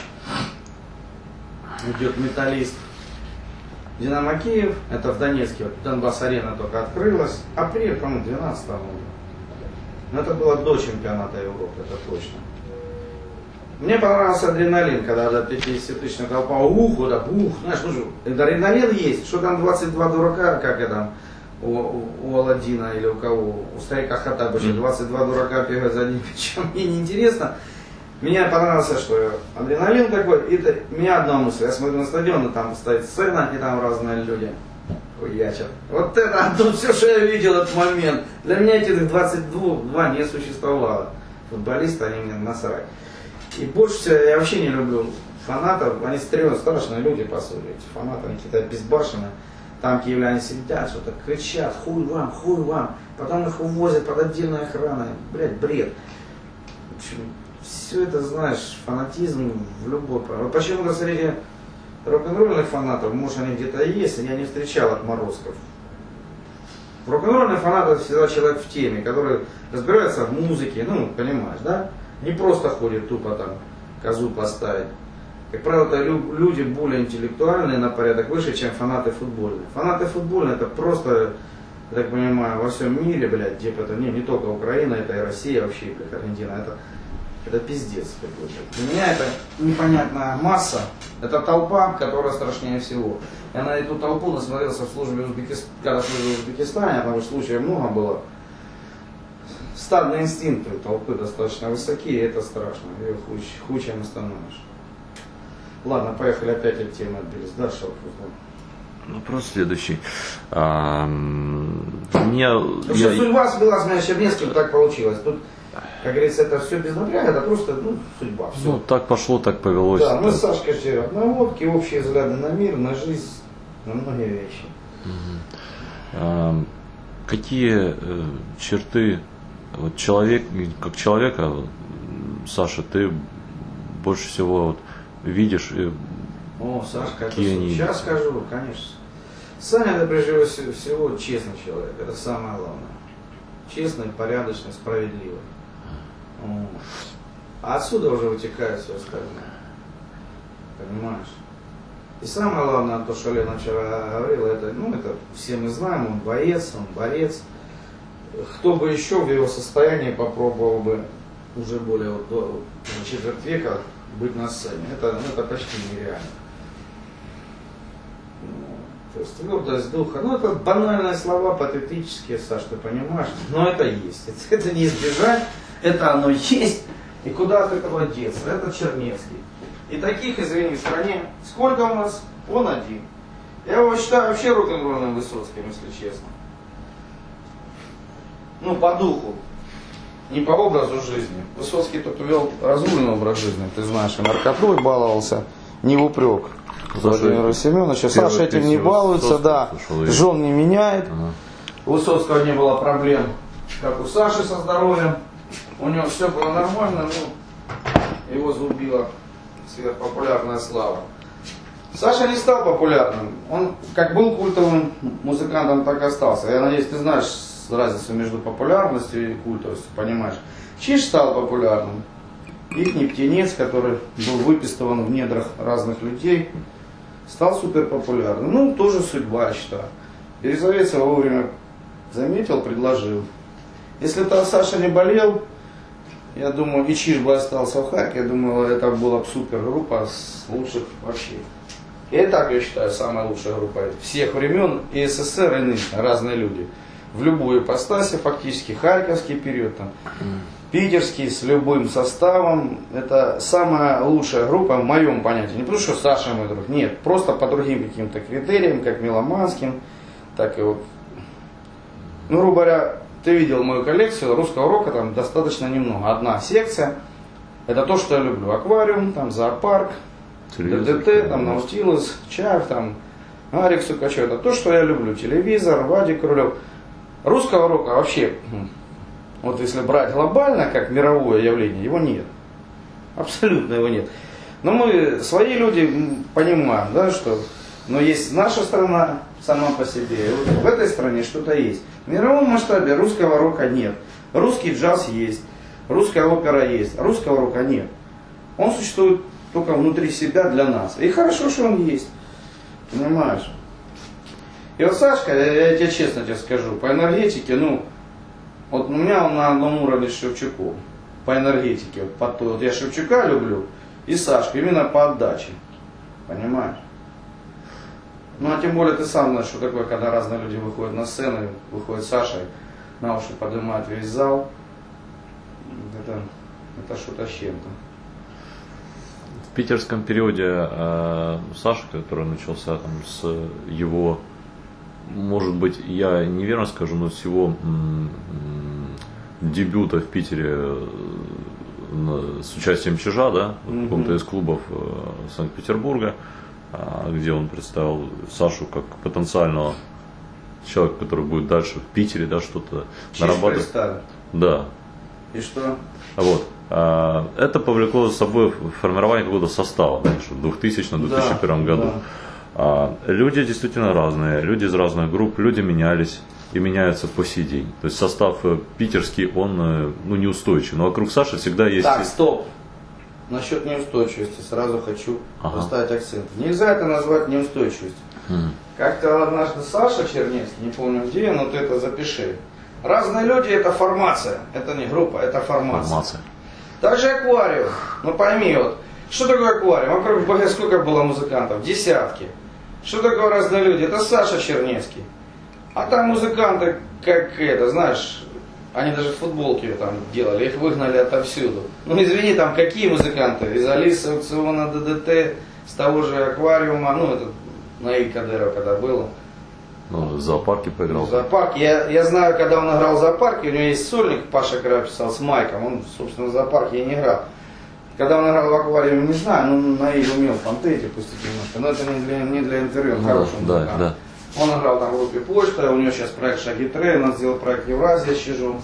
идет «Металлист». Динамо Киев, это в Донецке, вот Донбасс-арена только открылась, апрель, по-моему, 12 года. Но это было до чемпионата Европы, это точно. Мне понравился адреналин, когда до 50-тысячная толпа, знаешь, ну адреналин есть, что там 22 дурака, как я там, у Аладдина или у кого, у старика Хаттаба, 22 дурака бегают за одним мячом, мне неинтересно. Мне понравилось, что адреналин такой, и у меня одна мысль, я смотрю на стадион, и там стоит сцена, и там разные люди хуячат. Вот это, тут все, что я видел этот момент. Для меня этих 22 не существовало. Футболисты, они мне насрать. И больше всего я вообще не люблю фанатов, они страшные люди, по сути. Эти фанаты, они какие-то безбашенные. Там киевляне сидят, что-то кричат, хуй вам. Потом их увозят под отдельной охраной. Блядь, бред. В общем, все это, знаешь, фанатизм в любой... Почему-то среди рок-н-ролльных фанатов, может, они где-то есть, я не встречал отморозков. Рок-н-ролльный фанат — это всегда человек в теме, который разбирается в музыке, ну, понимаешь, да? Не просто ходит тупо там козу поставить. Как правило, это люди более интеллектуальные, на порядок выше, чем фанаты футбольные. Фанаты футбольные — это просто, я так понимаю, во всем мире, блядь, где это не только Украина, это и Россия вообще, блядь, Аргентина. Это пиздец какой-то. Для меня это непонятная масса. Это толпа, которая страшнее всего. Я на эту толпу насмотрелся в службе когда служил в Узбекистане, потому что случаев много было. Стадные инстинкты у толпы достаточно высокие, и это страшно. Ее хуй чем остановишь. Ладно, поехали, опять от темы отбились. Дальше вопрос. Вопрос следующий. Судьба свела с меня Чернецким, так получилось. Тут, как говорится, это все без напряга, это просто судьба. Все. Ну, так пошло, так повелось. Да, мы с Сашкой же одногодки, общие взгляды на мир, на жизнь, на многие вещи. Какие черты вот как человека, Саша, ты больше всего вот видишь? О, Сашка, какие сейчас скажу, конечно. Саня — это прежде всего честный человек, это самое главное. Честный, порядочный, справедливый. А отсюда уже вытекает все остальное. Понимаешь? И самое главное, то, что Лена вчера говорила, это все мы знаем, он боец, он борец. Кто бы еще в его состоянии попробовал бы уже более четверть века быть на сцене. Это почти нереально. То есть твердость духа, это банальные слова, патетические, Саш, ты понимаешь, но это есть. Это не избежать, это оно есть, и куда от этого деться, это Чернецкий. И таких, извини, в стране, сколько у нас? Он один. Я его считаю вообще рок-н-ролльным Высоцким, если честно. По духу, не по образу жизни. Высоцкий тут вел разгульный образ жизни, ты знаешь, и наркотой баловался, не в упрек Владимиру Семеновичу. Саша этим не балуется, да, жен не меняет. У Высоцкого не было проблем, как у Саши со здоровьем. У него все было нормально, его зарубила сверхпопулярная слава. Саша не стал популярным. Он как был культовым музыкантом, так и остался. Я надеюсь, ты знаешь разницу между популярностью и культовостью, понимаешь. Чиж стал популярным. Ихний птенец, который был выпистован в недрах разных людей, стал супер популярным. Тоже судьба, я считаю. Елизавета вовремя заметил, предложил. Если бы Саша не болел, я думаю, и Чиж бы остался в Харькове, я думаю, это была бы супер группа с лучших вообще. И так, я считаю, самая лучшая группа всех времен, и СССР, и нынешние, разные люди. В любую ипостаси, фактически, харьковский период, питерский, с любым составом. Это самая лучшая группа в моем понятии. Не потому что Саша мой друг, нет, просто по другим каким-то критериям, как меломанским, так и вот. Грубо говоря, ты видел мою коллекцию русского рока, там достаточно немного. Одна секция, это то, что я люблю. Аквариум, там зоопарк, ДДТ, там Наутилус, Чайф, там Арик Сукачев. Это то, что я люблю. Телевизор, Вадик Крулев. Русского рока вообще, вот если брать глобально, как мировое явление, его нет. Абсолютно его нет. Но мы, свои люди, понимаем, да, что есть наша страна сама по себе. И вот в этой стране что-то есть. В мировом масштабе русского рока нет. Русский джаз есть. Русская опера есть. Русского рока нет. Он существует только внутри себя для нас. И хорошо, что он есть. Понимаешь? И вот Сашка, я тебе честно скажу, по энергетике, вот у меня он на одном уровне с Шевчуком. По энергетике. Вот я Шевчука люблю и Сашку, именно по отдаче. Понимаешь? А тем более ты сам знаешь, что такое, когда разные люди выходят на сцену, выходит Саша, на уши поднимает весь зал. Это что-то с чем-то. В питерском периоде Саша, который начался с его, может быть, я неверно скажу, но с его дебюта в Питере с участием Чижа, да, в каком-то из клубов Санкт-Петербурга, где он представил Сашу как потенциального человека, который будет дальше в Питере, да, что-то нарабатывать. Да. И что? Вот. Это повлекло за собой формирование какого-то состава, да, в 2000-2001 году. Да. Люди действительно разные, люди из разных групп, люди менялись и меняются по сей день. То есть состав питерский, он неустойчив. Но вокруг Саши всегда есть... Так, стоп! Насчет неустойчивости сразу хочу поставить акцент. Нельзя это назвать неустойчивостью. Как-то однажды Саша Чернецкий, не помню где, но ты это запиши. Разные люди — это формация, это не группа, это формация. Также аквариум. Ну пойми, вот, что такое аквариум? Вокруг БГ сколько было музыкантов? Десятки. Что такое разные люди? Это Саша Чернецкий. А там музыканты, как это, знаешь, они даже футболки там делали, их выгнали отовсюду. Ну извини, там какие музыканты? Из Алисы, аукциона, ДДТ, с того же аквариума, ну это Наиль Кадыров когда было. Ну, в зоопарке поиграл. В зоопарке. Я знаю, когда он играл в зоопарке, у него есть сольник, Паша Кра писал с Майком, он, собственно, в зоопарке и не играл. Когда он играл в аквариуме, не знаю, но Наиль умел фантазии пустить немножко, но это не для интервью, он хороший музыкант. Да. Он играл там в группе Почта, у него сейчас проект Шаги Трей, он сделал проект Евразия с Чижом.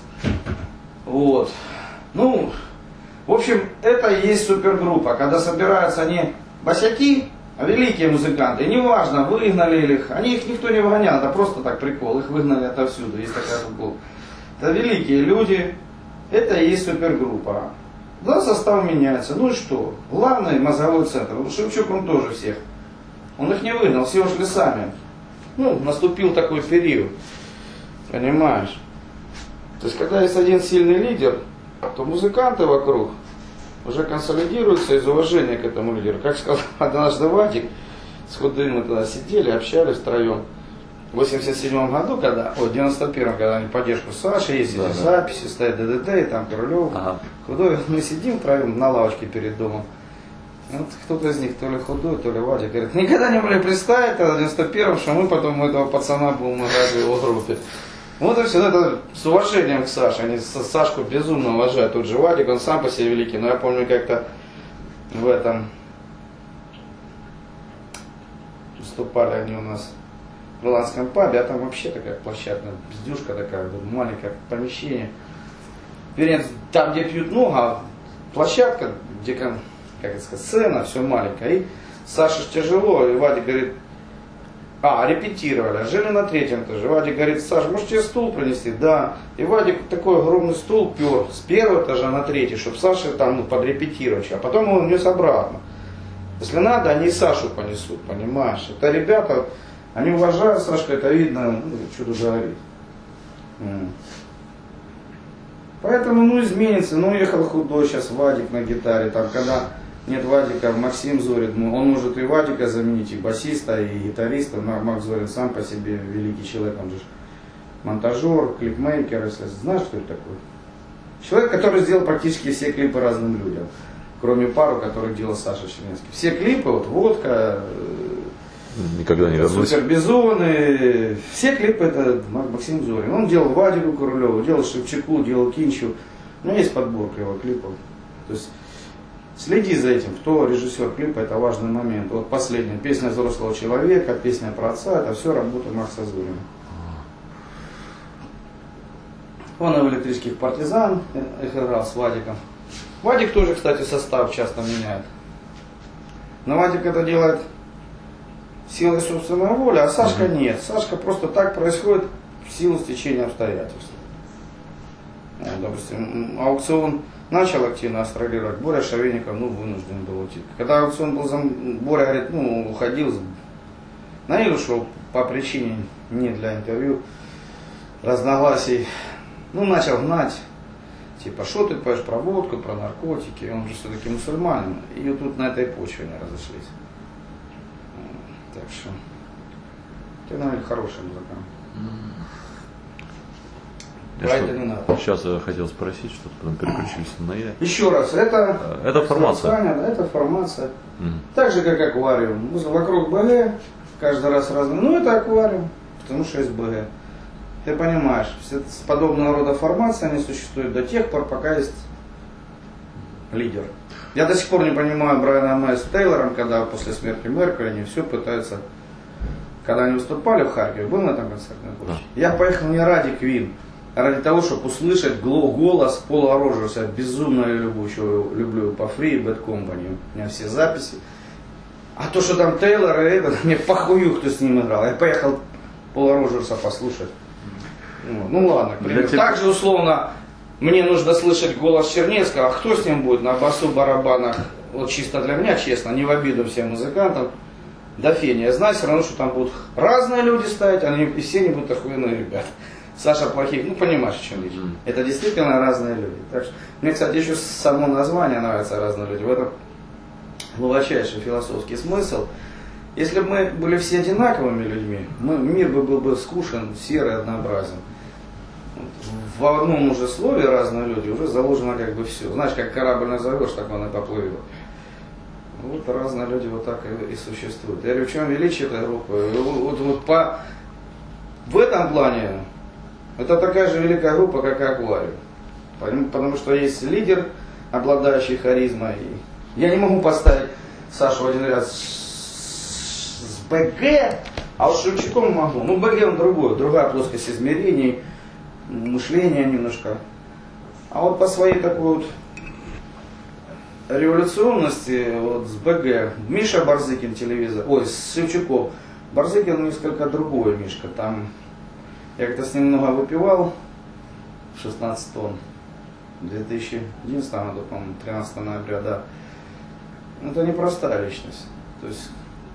Вот. Ну, в общем, это и есть супергруппа, когда собираются не босяки, а великие музыканты. И неважно, выгнали ли их, их никто не выгонял, это просто так прикол, их выгнали отовсюду, есть такая футболка. Это великие люди, это и есть супергруппа. Да, состав меняется, ну и что? Главный мозговой центр, Шевчук он тоже всех. Он их не выгнал, все ушли сами. Ну, наступил такой период, понимаешь? То есть, когда есть один сильный лидер, то музыканты вокруг уже консолидируются из уважения к этому лидеру. Как сказал однажды Вадик, с Худым мы тогда сидели, общались втроем. В 87 году, в 91-м, когда они поддержку Саши, есть эти записи, стоят ДДТ, и там Королев, Худой, мы сидим втроем на лавочке перед домом. Вот кто-то из них, то ли Худой, то ли Вадик, говорит, никогда не могли представить, в 91-м, что мы потом этого пацана будем играть в его группе. Вот и все, это с уважением к Саше, они Сашку безумно уважают. Тут же Вадик, он сам по себе великий, но я помню как-то в этом выступали они у нас в ирландском пабе, а там вообще такая площадка, пиздюшка такая, маленькое помещение. Вернее, там где пьют много, площадка, где, как это сказать, сцена, все маленькое. И Саше тяжело, и Вадик говорит, репетировали, жили на 3-м этаже. Вадик говорит, Саш, может тебе стул принести? Да. И Вадик такой огромный стул пер с 1-го этажа на 3-й, чтобы Саша там подрепетировать. А потом он внес обратно. Если надо, они и Сашу понесут, понимаешь? Это ребята, они уважают Сашку, это видно, что тут говорить. Поэтому, изменится. Уехал Худой сейчас Вадик на гитаре, там, когда нет Вадика, Максим Зорин, он может и Вадика заменить, и басиста, и гитариста. Макс Зорин сам по себе великий человек, он же монтажер, клипмейкер, если знаешь, что это такое. Человек, который сделал практически все клипы разным людям, кроме пару, которых делал Саша Чернецкий. Все клипы, вот «Водка», никогда не вернусь. «Супербизоны», все клипы это Максим Зорин. Он делал Вадику Королеву, делал Шевчуку, делал Кинчу. У меня есть подборка его клипов. То есть следи за этим, кто режиссер клипа, это важный момент. Вот последняя песня взрослого человека, песня про отца, это все работа Макса Зорина. Он и в «Электрических партизан» их играл с Вадиком. Вадик тоже, кстати, состав часто меняет. Но Вадик это делает силой собственной воли, а Сашка нет. Сашка просто так происходит в силу стечения обстоятельств. Допустим, аукцион начал активно астролировать, Боря Шавейников, вынужден был уйти. Когда аукцион был Боря говорит, уходил. Наиль ушел по причине не для интервью, разногласий. Начал гнать, типа, что ты поешь про водку, про наркотики, он же все-таки мусульманин. И вот тут на этой почве не разошлись. Так что, ты, наверное, хороший музыкант. Сейчас я хотел спросить, что-то потом переключились на «я». Еще раз, это формация. Это формация. Так же, как аквариум. Вокруг БГ, каждый раз разный. Это аквариум, потому что есть БГ. Ты понимаешь, подобного рода формации они существуют до тех пор, пока есть лидер. Я до сих пор не понимаю Брайана Мая с Тейлором, когда после смерти Меркель они все пытаются, когда они выступали в Харькове, был на этом концертном площади. Я поехал не ради Квин, а ради того, чтобы услышать голос Пола Роджерса. Безумно люблю по Free и Bad Company. У меня все записи. А то, что там Тейлор и этот, мне похую, кто с ним играл. Я поехал Пола Роджерса послушать. Ну ладно, к примеру. Также условно мне нужно слышать голос Чернецкого, а кто с ним будет на басу, барабанах, вот чисто для меня, честно, не в обиду всем музыкантам, до фени. Я знаю все равно, что там будут разные люди стоять, они и все не будут охуенные ребята. Саша Плохих, ну понимаешь, о чем речь. Это действительно разные люди. Так что, мне, кстати, еще само название нравится «Разные люди». В этом глубочайший философский смысл. Если бы мы были все одинаковыми людьми, мир был бы скучен, серый, однообразен. В одном уже слове «разные люди» уже заложено как бы все. Знаешь, как корабль назовешь, так он и поплывет. Вот разные люди вот так и существуют. Я говорю, в чем величие этой группы? В этом плане это такая же великая группа, как и «Аквариум». Потому что есть лидер, обладающий харизмой. Я не могу поставить Сашу в один ряд с БГ, а уж Шевчуком могу. Ну, БГ он другой, другая плоскость измерений, мышления немножко. А вот по своей такой вот революционности, вот с БГ, Миша Барзыкин телевизор, ой, с Шевчуком. Барзыкин несколько другой Мишка, там я как-то с ним много выпивал, 16 тонн, в 2011 году, по-моему, 13 ноября, да. Это непростая личность. То есть,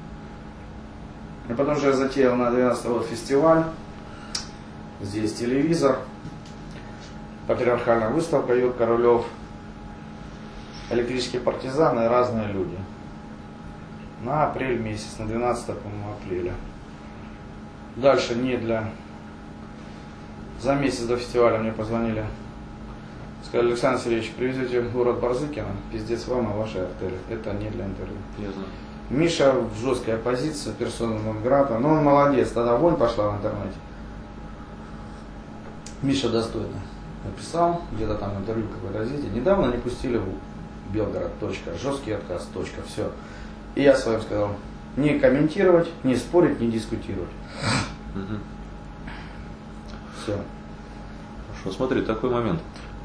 и потом же я затеял на 12 год фестиваль, здесь телевизор, патриархальная выставка Юрка Рулев, электрические партизаны и разные люди. На апрель месяц, на 12, по-моему, апреля. Дальше не для... За месяц до фестиваля мне позвонили. Сказали: Александр Сергеевич, привезете в город Барзыкино, пиздец вам и вашей артели. Это не для интервью. Миша в жесткой оппозиции, персона нон-грата, но он молодец, тогда вонь пошла в интернете. Миша достойно написал, где-то там интервью какой-то разите. Недавно не пустили в Белгород, точка, жесткий отказ, точка, все. И я своим сказал: не комментировать, не спорить, не дискутировать. Все. Хорошо, смотри, такой момент.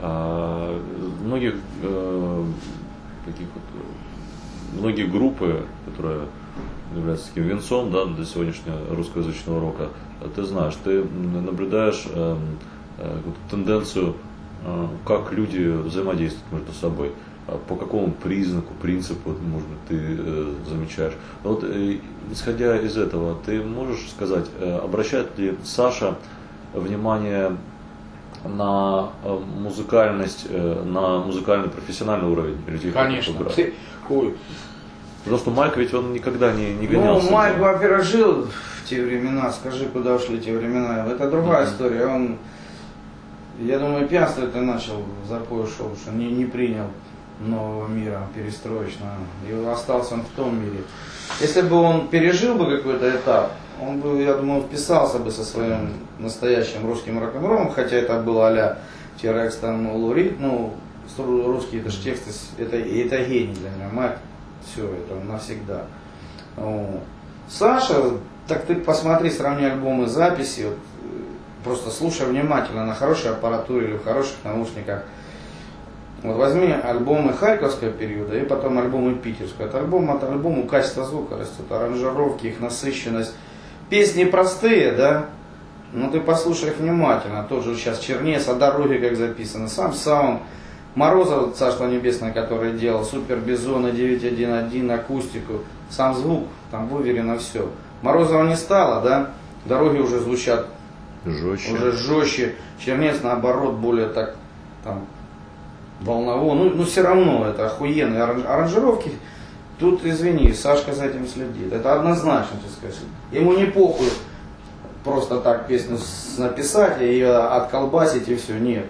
Многие группы, которые являются таким венцом, да, для сегодняшнего русскоязычного рока, ты знаешь, ты наблюдаешь тенденцию, как люди взаимодействуют между собой, по какому признаку, принципу, может быть, ты замечаешь. Вот, исходя из этого, ты можешь сказать, обращает ли Саша внимание на музыкальность, на музыкальный профессиональный уровень людей? Конечно. Потому что Майк ведь он никогда не гонялся. Ну, Майк, во-первых, жил в те времена, скажи, куда ушли те времена. Это другая история. Он, я думаю, пьянствовать и начал в запой ушел, что не принял нового мира перестроечного. И остался он в том мире. Если бы он пережил бы какой-то этап, он бы, я думаю, вписался бы со своим настоящим русским рок-н-роллом, хотя это было а-ля T-Rex, там, Лурид, ну, русские это же тексты, это гений для меня, Майк, все, это навсегда. Саша, так ты посмотри, сравни альбомы, записи, вот, просто слушай внимательно на хорошей аппаратуре или в хороших наушниках. Вот возьми альбомы харьковского периода и потом альбомы питерского. От альбома от альбому качество звука растет, аранжировки, их насыщенность. Песни простые, да? Но ты послушай их внимательно. Тот же сейчас Чернец, о дороге как записано. Сам саунд. Морозов, Царство Небесное, который делал. Супер Бизона 9.1.1, акустику. Сам звук, там выверено все. Морозова не стало, да? Дороги уже звучат жестче. Уже жестче. Чернец, наоборот, более так там волново. Ну все равно это охуенные аранжировки. Тут, извини, Сашка за этим следит. Это однозначно, так сказать. Ему не похуй просто так песню написать, ее отколбасить и все. Нет.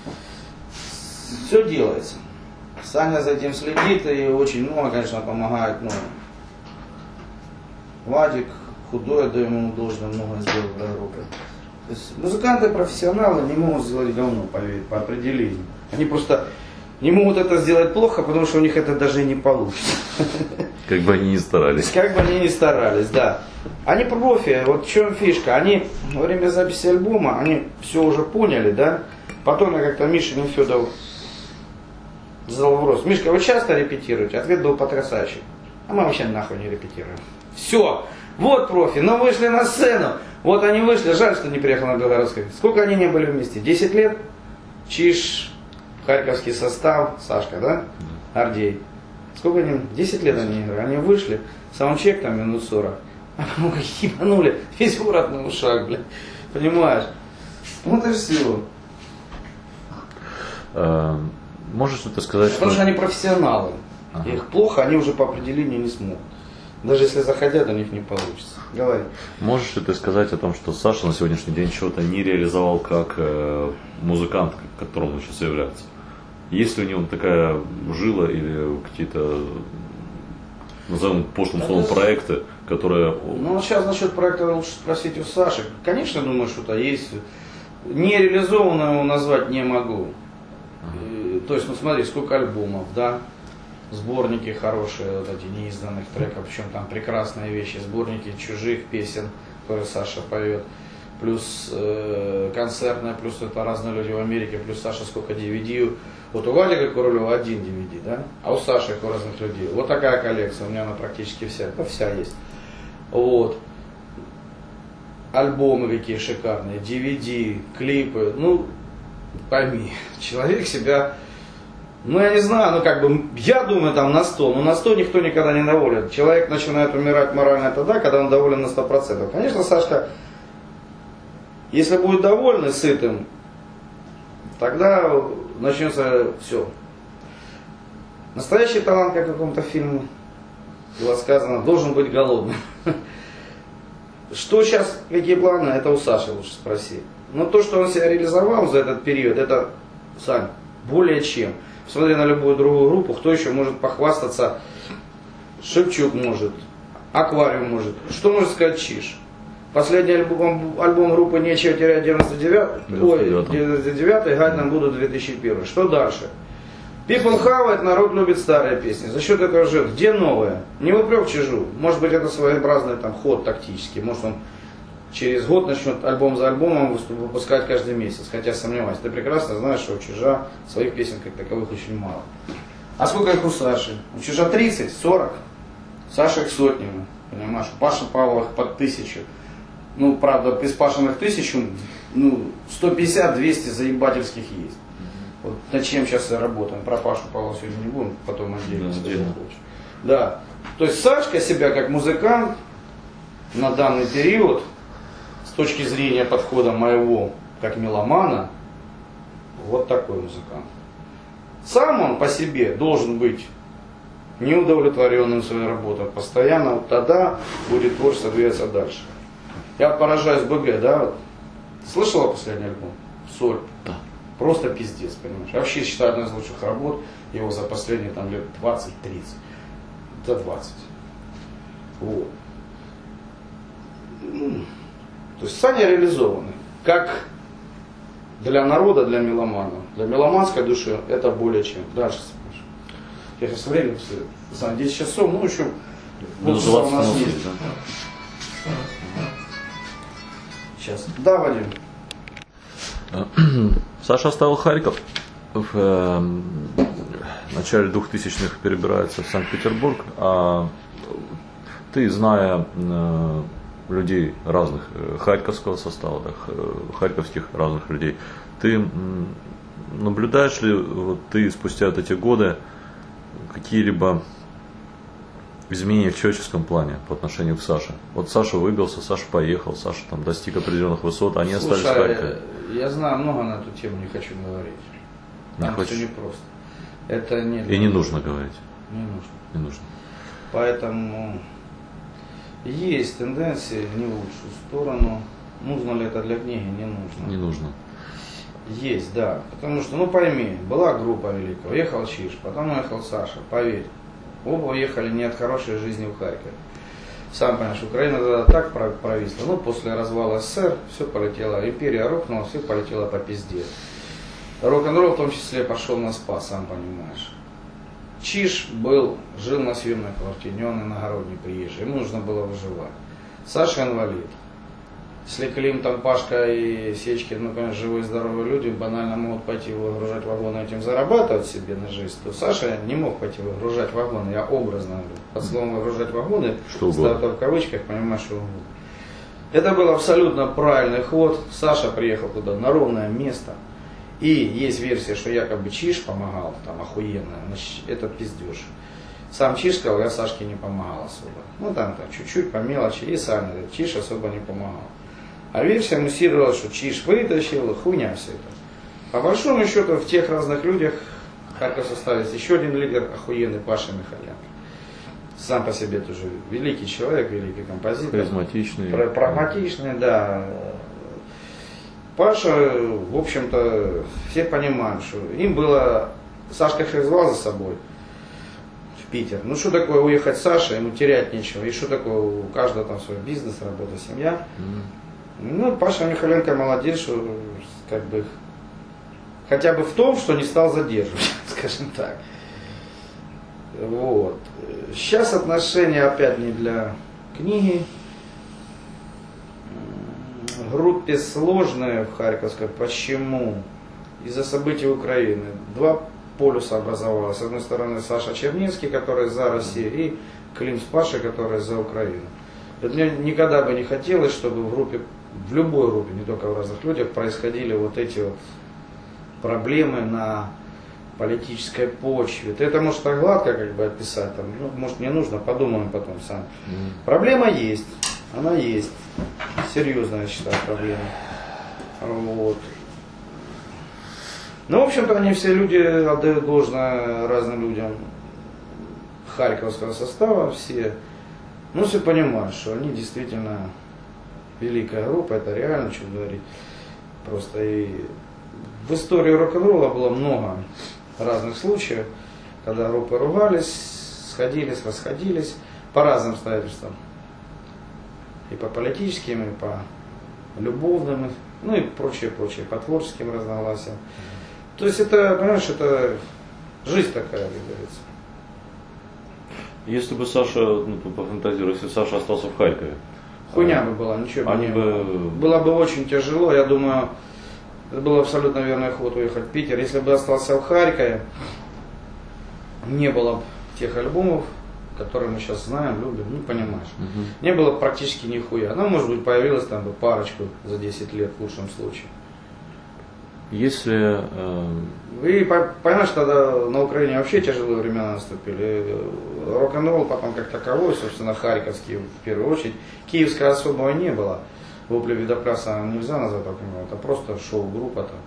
Все делается. Саня за этим следит и очень много, конечно, помогает. Ну, Вадик, худой, да ему должно много сделать для группы. То есть музыканты профессионалы не могут сделать говно, поверь, по определению. Они просто не могут это сделать плохо, потому что у них это даже и не получится. Как бы они ни старались. Как бы они ни старались, да. Они профи, вот в чем фишка. Они во время записи альбома, они все уже поняли, да. Потом я как-то Мише Нефедову задал вопрос: Мишка, вы часто репетируете? Ответ был потрясающий. А мы вообще нахуй не репетируем. Все, вот профи, но вышли на сцену. Вот они вышли, жаль, что не приехал на Белгородской. Сколько они не были вместе? 10 лет? Чиж, харьковский состав, Сашка, да? Ардей. Сколько они? 10 лет они играли. Они вышли, саундчек там минут 40. А потом как ебанули, весь город на ушах, блядь. Понимаешь? Вот и все. Можешь что-то сказать, Потому что они профессионалы. Ага. Их плохо, они уже по определению не смогут. Даже если захотят, у них не получится. Говори. Можешь ли ты сказать о том, что Саша на сегодняшний день чего-то не реализовал как музыкант, которым он сейчас является? Есть ли у него такая жила или какие-то, назовем пошлым словом, проекты, которые... Ну, сейчас насчет проекта лучше спросить у Саши. Конечно, думаю, что-то есть. Нереализованного назвать не могу. То есть, ну смотри, сколько альбомов, да? Сборники хорошие, вот эти неизданных треков, причем там прекрасные вещи, сборники чужих песен, которые Саша поет, плюс концертная, плюс это разные люди в Америке, плюс Саша сколько DVD. Вот у Вадика Королева один DVD, да? А у Саши у разных людей. Вот такая коллекция, у меня она практически вся, ну вся есть. Вот. Альбомы какие шикарные, DVD, клипы, ну, пойми, человек себя... Ну, я не знаю, ну, как бы, я думаю, там, на 100, но на 100 никто никогда не доволен. Человек начинает умирать морально тогда, когда он доволен на 100%. Конечно, Сашка, если будет доволен и сытым, тогда начнется все. Настоящий талант, как в каком-то фильме было сказано, должен быть голодным. Что сейчас, какие планы, это у Саши лучше спроси. Но то, что он себя реализовал за этот период, это, Сань, более чем. Смотри на любую другую группу, кто еще может похвастаться? Шевчук может, Аквариум может. Что может сказать Чиж? Последний альбом группы «Нечего терять» 99-й, «Гайдам буду» 2001. Что дальше? People have it, народ любит старые песни. За счет этого живет. Где новое? Не выпрек Чижу. Может быть, это своеобразный там ход тактический. Может, он через год начнет альбом за альбомом выпускать каждый месяц. Хотя сомневаюсь. Ты прекрасно знаешь, что у Чижа своих песен как таковых очень мало. А сколько их у Саши? У Чижа 30, 40. Саша их сотнями. Понимаешь? У Паши Павловых под 1000. Ну, правда, из Пашиных 1000, ну, 150-200 заебательских есть. Вот над чем сейчас и работаем. Про Пашу Павлова сегодня не будем, потом отдельно. Да. То есть Сашка себя как музыкант на данный период, с точки зрения подхода моего, как меломана, вот такой музыкант. Сам он по себе должен быть неудовлетворенным своей работой. Постоянно вот тогда будет творчество двигаться дальше. Я поражаюсь БГ, да? Вот. Слышала последний альбом? «Соль». Да. Просто пиздец, понимаешь. Я вообще считаю одной из лучших работ его за последние там лет 20-30. До 20. Вот. То есть Саня реализованный. Как для народа, для меломана. Для меломанской души это более чем. Дальше спрашиваю. Я сейчас время, Саня, 10 часов, ну еще полчаса у нас есть. Да. Сейчас. Да, Вадим. Саша оставил Харьков. В начале 2000-х перебирается в Санкт-Петербург. А ты, зная людей разных, харьковского состава, харьковских разных людей, ты наблюдаешь ли вот ты спустя вот эти годы какие-либо изменения в человеческом плане по отношению к Саше? Вот Саша выбился, Саша поехал, Саша там достиг определенных высот, они остались в Харькове. Я знаю много на эту тему, не хочу говорить. Там все непросто. Это не... И не нужно говорить. Не нужно. Не нужно. Поэтому есть тенденции не в лучшую сторону. Нужно ли это для книги? Не нужно. Не нужно. Есть, да. Потому что, ну пойми, была группа великая, уехал Чиж, потом уехал Саша, поверь. Оба уехали не от хорошей жизни в Харькове. Сам понимаешь, Украина тогда так провисла. Ну, после развала СССР все полетело, империя рухнула, все полетело по пизде. рок-н-ролл в том числе пошел на спад, сам понимаешь. Чиж жил на съемной квартире, не он иногородний приезжий, ему нужно было выживать. Саша инвалид. Если Клим, там Пашка и Сечкин, ну, конечно, живые здоровые люди, банально могут пойти выгружать вагоны, этим зарабатывать себе на жизнь, то Саша не мог пойти выгружать вагоны, я образно говорю. Под словом выгружать вагоны, ставлю в кавычках, понимаешь, что угодно. Это был абсолютно правильный ход. Саша приехал туда на ровное место. И есть версия, что якобы Чиж помогал, там охуенно, это пиздеж. Сам Чиж сказал, я Сашке не помогал особо. Ну там чуть-чуть по мелочи, и сами говорят, Чиж особо не помогал. А версия муссировала, что Чиж вытащил, хуйня все это. По большому счету в тех разных людях Харьков остались еще один лидер охуенный, Паша Михаленко. Сам по себе тоже великий человек, великий композитор. Харизматичный. Прагматичный, да. Паша, в общем-то, все понимают, что им было... Сашка их звал за собой в Питер. Ну что такое уехать с Сашей, ему терять нечего. И что такое, у каждого там свой бизнес, работа, семья. Ну, Паша Михаленко молодец, что как бы... Хотя бы в том, что не стал задерживать, скажем так. Вот. Сейчас отношения опять не для книги. Группе сложные в Харьковской. Почему? Из-за событий Украины. Два полюса образовалось. С одной стороны Саша Чернецкий, который за Россию, и Клим с Пашей, который за Украину. Вот мне никогда бы не хотелось, чтобы в группе, в любой группе, не только в разных людях, происходили вот эти вот проблемы на политической почве. Ты это можешь так гладко как бы описать, там, ну, может не нужно, подумаем потом сам. Проблема есть, она есть. Серьезная, я считаю, проблема. Вот. Ну, в общем-то, они все люди отдают должное разным людям харьковского состава, все. Ну, все понимают, что они действительно великая группа, это реально, что говорить. Просто и в истории рок-н-ролла было много разных случаев, когда группы ругались, сходились, расходились по разным обстоятельствам. И по политическим, и по любовным, ну и прочее, по творческим разногласиям. То есть это, понимаешь, это жизнь такая, как говорится. Если бы Саша, ну, пофантазируй, если Саша остался в Харькове. Хуйня бы была, ничего бы не было. Было бы очень тяжело, я думаю, это был абсолютно верный ход уехать в Питер. Если бы остался в Харькове, не было бы тех альбомов, которые мы сейчас знаем, любим, ну понимаешь. Не было практически нихуя. Ну, может быть, появилась там бы парочку за 10 лет в лучшем случае. Если... И понимаешь, тогда на Украине вообще тяжелые времена наступили. Рок-н-ролл потом как таковой, собственно, харьковский в первую очередь. Киевского особого не было. Вопли Видокраса нельзя назвать рок-н-ролл, это просто шоу-группа там.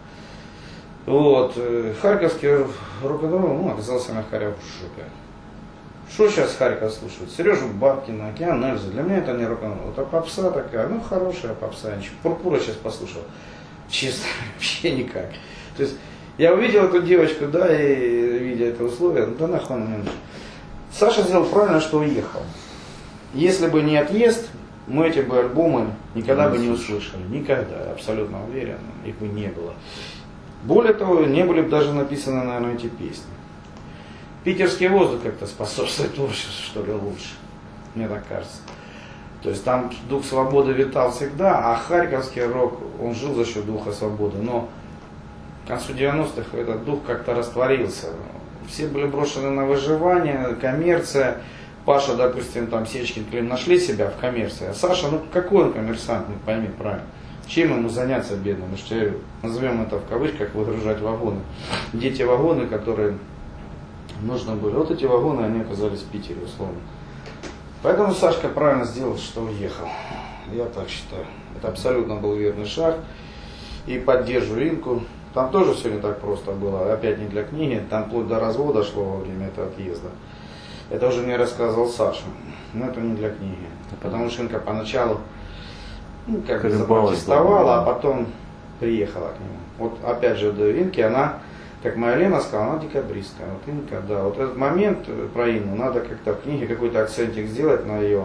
Вот. Харьковский рок-н-ролл, ну, оказался, мягко говоря, в жопе. Что сейчас Харьков слушает? Сережу Бабкина, Океан Эльзы. Для меня это не рок-н-ролл. Это попса такая, ну хорошая попса. Пурпура сейчас послушал. Честно, вообще никак. То есть я увидел эту девочку, да, и видя это условие, ну да нахуй мне нужно. Саша сделал правильно, что уехал. Если бы не отъезд, мы эти бы альбомы никогда бы не услышали. Никогда, абсолютно уверен, их бы не было. Более того, не были бы даже написаны, наверное, эти песни. Питерский воздух как-то способствует творчеству, что ли, лучше. Мне так кажется. То есть там дух свободы витал всегда, а харьковский рок, он жил за счет духа свободы. Но к концу 90-х этот дух как-то растворился. Все были брошены на выживание, коммерция. Паша, допустим, там Сечкин, Клим нашли себя в коммерции. А Саша, ну какой он коммерсант, ну пойми правильно. Чем ему заняться бедным? Что я назовем это в кавычках, выгружать вагоны. Где те вагоны, которые нужно было. Вот эти вагоны, они оказались в Питере, условно. Поэтому Сашка правильно сделал, что уехал. Я так считаю. Это абсолютно был верный шаг. И поддерживаю Инку. Там тоже все не так просто было. Опять не для книги. Там вплоть до развода шло во время этого отъезда. Это уже мне рассказывал Саша. Но это не для книги. Потому что Инка поначалу как бы запротестовала, а потом приехала к нему. Вот опять же до Инки, она, как моя Лена сказала, она декабристка. Вот Инка, да. Вот этот момент про Инну надо как-то в книге какой-то акцентик сделать на ее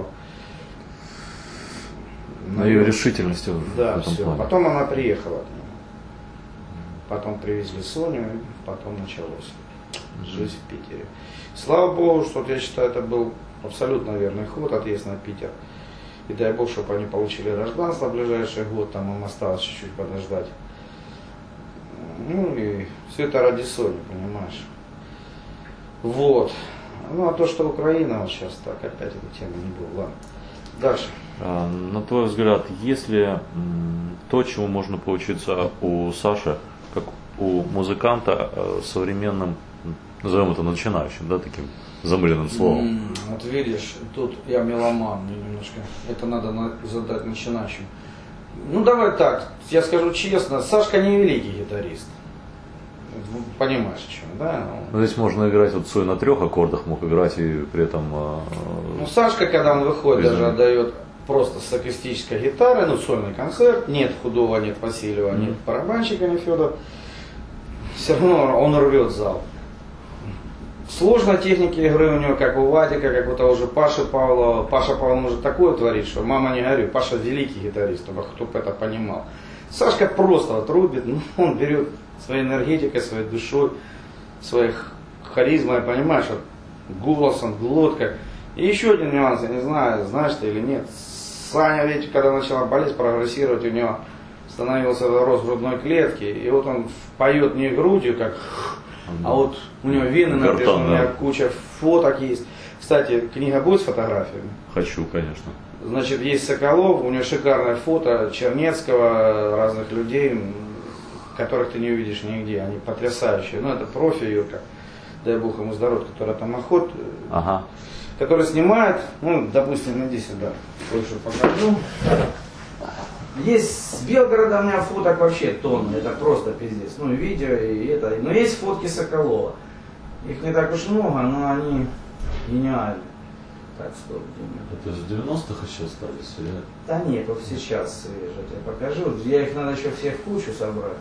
решительности. Да, в этом все. плане. Потом она приехала к нему. потом привезли Соню, и потом началось жизнь в Питере. Слава Богу, что я считаю, это был абсолютно верный ход, отъезд на Питер. И дай Бог, чтобы они получили гражданство в ближайший год, там им осталось чуть-чуть подождать. Ну и все это ради Сони, понимаешь. Вот. Ну а то, что Украина вот сейчас так, опять эта тема не была. Ладно. Дальше. На твой взгляд, есть ли то, чему можно поучиться у Саши, как у музыканта современным, назовем это начинающим, да, таким замыленным словом? Вот видишь, тут я меломан, мне немножко, это надо задать начинающим. Ну давай так, я скажу честно, Сашка не великий гитарист. Понимаешь, о чем, да? Ну, здесь можно играть, вот Цой на 3 аккордах мог играть и при этом... Ну, Сашка, когда он выходит, даже отдает просто с акустической гитары, ну, сольный концерт, нет Худого, нет Васильева, нет барабанщика, нет Федора, все равно он рвет зал. Сложной техники игры у него, как у Вадика, как у того же Паши Павлова. Паша Павлов может такое творить, что мама не горюй, Паша великий гитарист, кто бы это понимал. Сашка просто вот рубит, ну, он берет своей энергетикой, своей душой, своей харизмой, понимаешь, вот, голосом, глоткой. И еще один нюанс, я не знаю, знаешь ты или нет, Саня, ведь, когда начала болеть, прогрессировать, у него становился рост грудной клетки, и вот он поет не грудью, как, а вот у него вены напряжены, у меня куча фоток есть. Кстати, книга будет с фотографиями? Хочу, конечно. Значит, есть Соколов, у него шикарное фото Чернецкого, разных людей, которых ты не увидишь нигде, они потрясающие. Ну, это профи, Юрка, дай Бог ему здоровья, который там охот, который снимает, ну, допустим, иди сюда, больше покажу. Есть с Белгорода у меня фоток вообще тонны, это просто пиздец. Ну, видео и это. Но есть фотки Соколова. Их не так уж много, но они гениальны. Так, стоп, это из 90-х еще остались? Или? Да нет, вот сейчас свежие, я покажу. Я их надо еще всех в кучу собрать.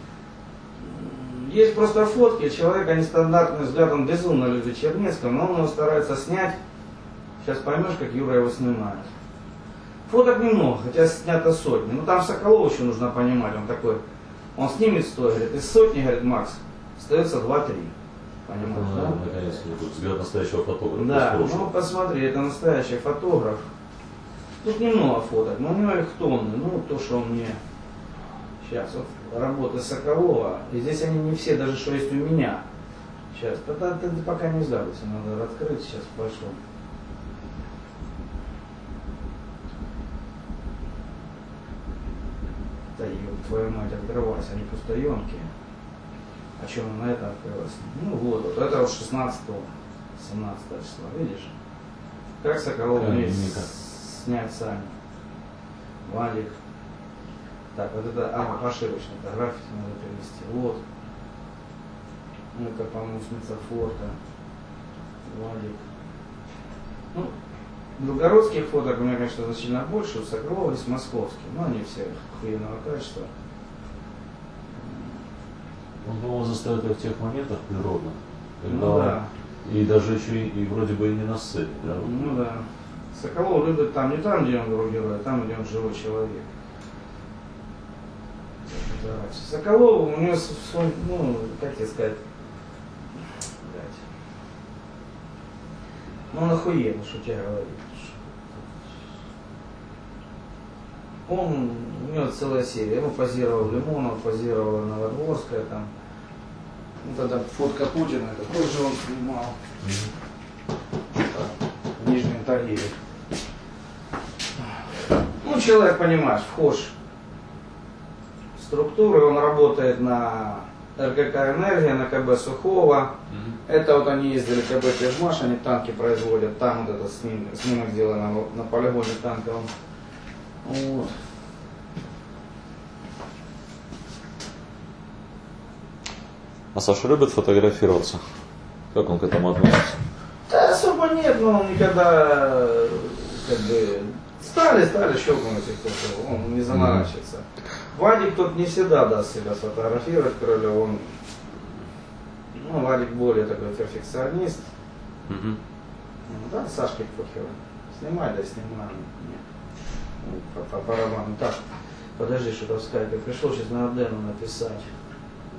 Есть просто фотки, человека нестандартный взгляд, он безумно любит Чернецкого, но он его старается снять. Сейчас поймешь, как Юра его снимает. Фоток немного, хотя снято сотни. Но там Соколова еще нужно понимать, он такой, он снимет 100, говорит, из сотни, говорит, Макс, остается 2-3. Понимаешь, ну, да? Наконец-то взгляд настоящего фотографа. Да, ну посмотри, это настоящий фотограф. Тут немного фоток, но у него их тонны. Ну, то, что он мне... Сейчас, вот работы Соколова. И здесь они не все, даже что есть у меня. Сейчас, тогда ты пока не сдался, надо открыть, сейчас пошло. Да ёб твою мать, открывалась, они просто емкие. А что на это открылось? Ну вот это вот 16-го, 17 числа, видишь? Как Соколов умеет снять сами. Валик. Так, вот это, ошибочная фотография надо перевести. Вот. Это, по-моему, с Мецафорта. Валик. Ну, белгородских фоток у меня, конечно, значительно больше, у Соколова есть московские, но они все охуенного качества. Он, по-моему, заставит их в тех моментах природно. Ну да. И даже еще и вроде бы и не на сцене. Да? Ну да. Соколов любит там, не там, где он другой герой, а там, где он живой человек. Соколов, у него, ну, как тебе сказать, блядь. Ну он охуенный, что тебе говорит. Он, у него целая серия, ему позировал Лимонов, позировала Новодворская там. Ну тогда фотка Путина, это тоже он снимал. В Нижнем Тагиле. Ну, человек, понимаешь, вхож в структуры, он работает на РКК «Энергия», на КБ Сухого. Это вот они ездили КБ Пежмаш, они танки производят, там вот этот снимок сделан на полигоне танковом. Вот. А Саша любит фотографироваться? Как он к этому относится? Да особо нет, но он никогда как бы стали щелкнуть их только, он не заморачивается. Вадик тут не всегда даст себя сфотографировать, кроме он, ну, Вадик более такой перфекционист. Ну, да, Сашке похер. Снимай, да снимай. Нет. По барабану. Так, подожди, что-то в скайпе пришел, сейчас на Адену написать.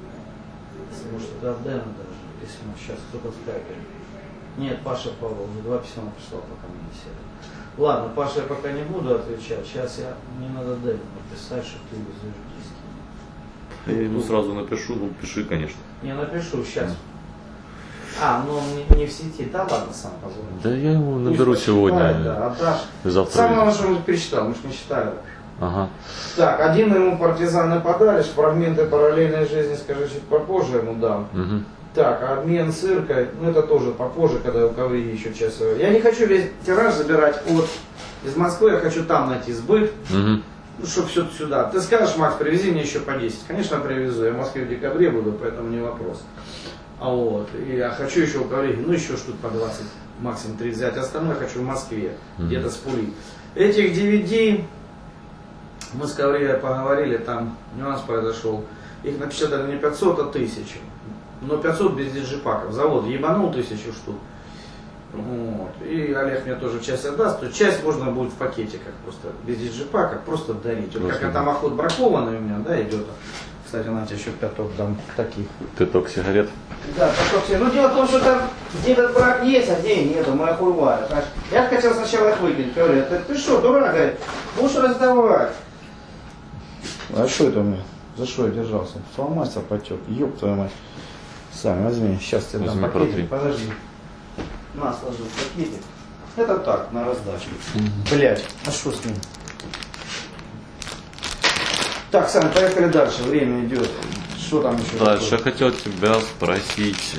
Может, это от Дэна даже, если мы сейчас кто-то скайпе. Нет, Паша Павлов уже 2 письма прислал, пока мне не сели. Ладно, Паша, я пока не буду отвечать. Сейчас мне надо Дэну написать, что ты везешь диски. Я ему сразу напишу, ну пиши, конечно. Не напишу, сейчас. Ну он не в сети. Да ладно, сам позвоню. Да я ему наберу сегодня. Да, отдашь. Завтра. Самое, что он перечитал, мы же не читали. Ага. Так, один ему партизаны подали, фрагменты параллельной жизни, скажи, чуть попозже ему дам. Угу. Так, обмен циркой, это тоже попозже, когда у Коврии еще час. Я не хочу весь тираж забирать из Москвы, я хочу там найти сбыт, чтобы все сюда. Ты скажешь, Макс, привези мне еще по 10. Конечно, привезу, я в Москве в декабре буду, поэтому не вопрос. И я хочу еще у Коврии, еще штук по 20, максимум 30 взять. Остальное хочу в Москве, где-то с пули. Этих DVD, мы с Коврией поговорили, там нюанс произошел. Их напечатали не 500, а 1000. Но 500 без диджипаков. Завод ебанул 1000 штук. И Олег мне тоже часть отдаст. То часть можно будет в пакетиках просто без диджипака просто дарить. Вот как там охот бракованный у меня, да, идет. Кстати, на тебе еще 5 дам таких. Пяток сигарет. Да, 5 сигарет. Ну дело в том, что там где этот брак есть, а где нету, мы охуевали. Я хотел сначала их выкинуть. Говорю, ты что, дурак, говорит, будешь раздавать. А что это у меня? За что я держался? Фломастер потек. Ёб твою мать. Сами возьми, сейчас тебе дам пакетик, подожди. На, сложи пакетик. Это так, на раздачу. Блять, а что с ним? Так, Сань, поехали дальше, время идет. Что там еще? Дальше я хотел тебя спросить.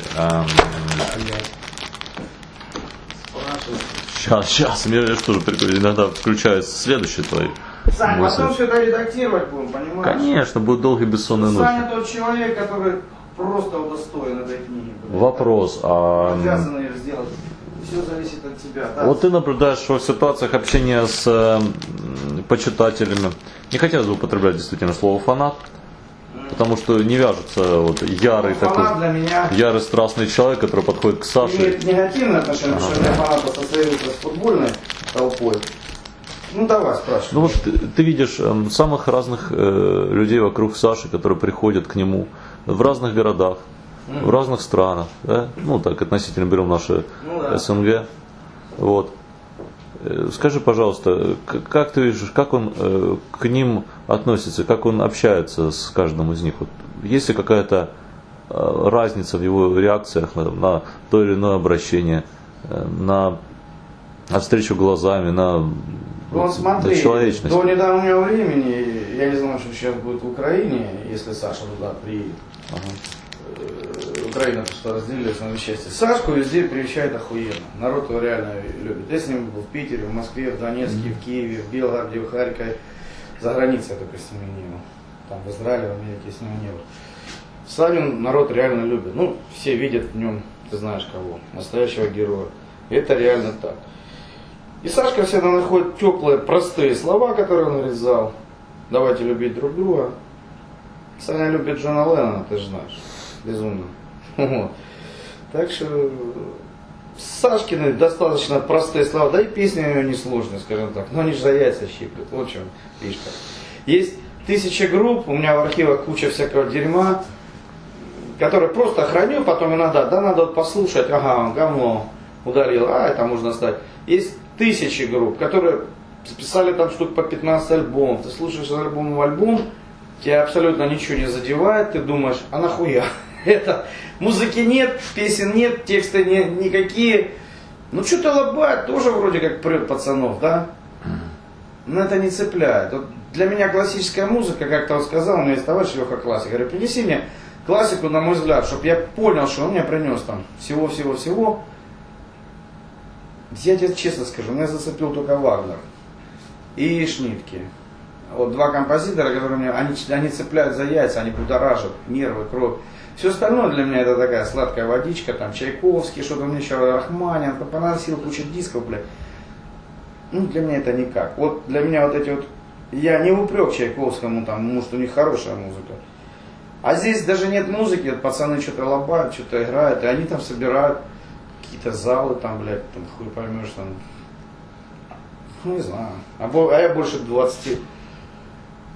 Сейчас, мне что же прикольно, иногда включается следующий твой. Сань, потом все это редактировать будем, понимаешь? Конечно, будет долгие бессонные ночи. Саня тот человек, который просто удостоен этой книги. Вопрос. Обязан ее сделать. Все зависит от тебя. Да? Вот ты наблюдаешь в ситуациях общения с почитателями. Не хотелось бы употреблять действительно слово фанат, потому что не вяжется ярый такой, для меня ярый страстный человек, который подходит к Саше. Имеет негативное отношение, потому что у меня фанат ассоциируется с футбольной толпой. Ну давай, спрашивай. Ну вот ты видишь самых разных людей вокруг Саши, которые приходят к нему в разных городах, в разных странах, да? Ну так относительно берем наши СНГ. Вот. Скажи, пожалуйста, как ты видишь, как он к ним относится, как он общается с каждым из них? Вот, есть ли какая-то разница в его реакциях на то или иное обращение, на встречу глазами, на человечность? До недавнего времени, я не знал, что сейчас будет в Украине, если Саша туда приедет. Украина просто разделилась на две части. Сашку везде приезжает охуенно. Народ его реально любит. Я с ним был в Питере, в Москве, в Донецке, в Киеве, в Белгороде, в Харькове. За границей я только с ним не был. Там в Израиле, в Америке с ним не был. Саню народ реально любит. Ну, все видят в нем, ты знаешь кого, настоящего героя. И это реально так. И Сашка всегда находит теплые, простые слова, которые он нарезал. Давайте любить друг друга. Саня любит Джона Леннона, ты же знаешь. Безумно. Вот. Так что Сашкины достаточно простые слова, да и песни у него несложные, скажем так. Но они же за яйца щиплют. Вот в чем фишка. Есть 1000 групп, у меня в архивах куча всякого дерьма, которые просто храню, потом иногда, да, надо вот послушать, ага, говно удалил, это можно стать. Есть 1000 групп, которые записали там штук по 15 альбомов. Ты слушаешь из альбома в альбом, тебя абсолютно ничего не задевает, ты думаешь, а нахуя? Это музыки нет, песен нет, тексты никакие. Ну что-то лобает, тоже вроде как прет пацанов, да? Но это не цепляет. Вот для меня классическая музыка, как-то вот сказал, у меня есть товарищ Леха Классик, говорю, принеси мне классику, на мой взгляд, чтобы я понял, что он мне принес там всего-всего-всего. Я тебе честно скажу, меня зацепил только Вагнер и Шнитке. Вот два композитора, которые меня, они цепляют за яйца, они будоражат нервы, кровь. Все остальное для меня это такая сладкая водичка, там Чайковский, что-то мне еще Рахманин, поносил кучу дисков, блядь. Ну, для меня это никак. Вот для меня вот эти вот, я не упрек Чайковскому, там, может, у них хорошая музыка. А здесь даже нет музыки, вот пацаны что-то лобают, что-то играют, и они там собирают какие-то залы, там, блядь, там, хуй поймешь, там, ну, не знаю. А я больше 20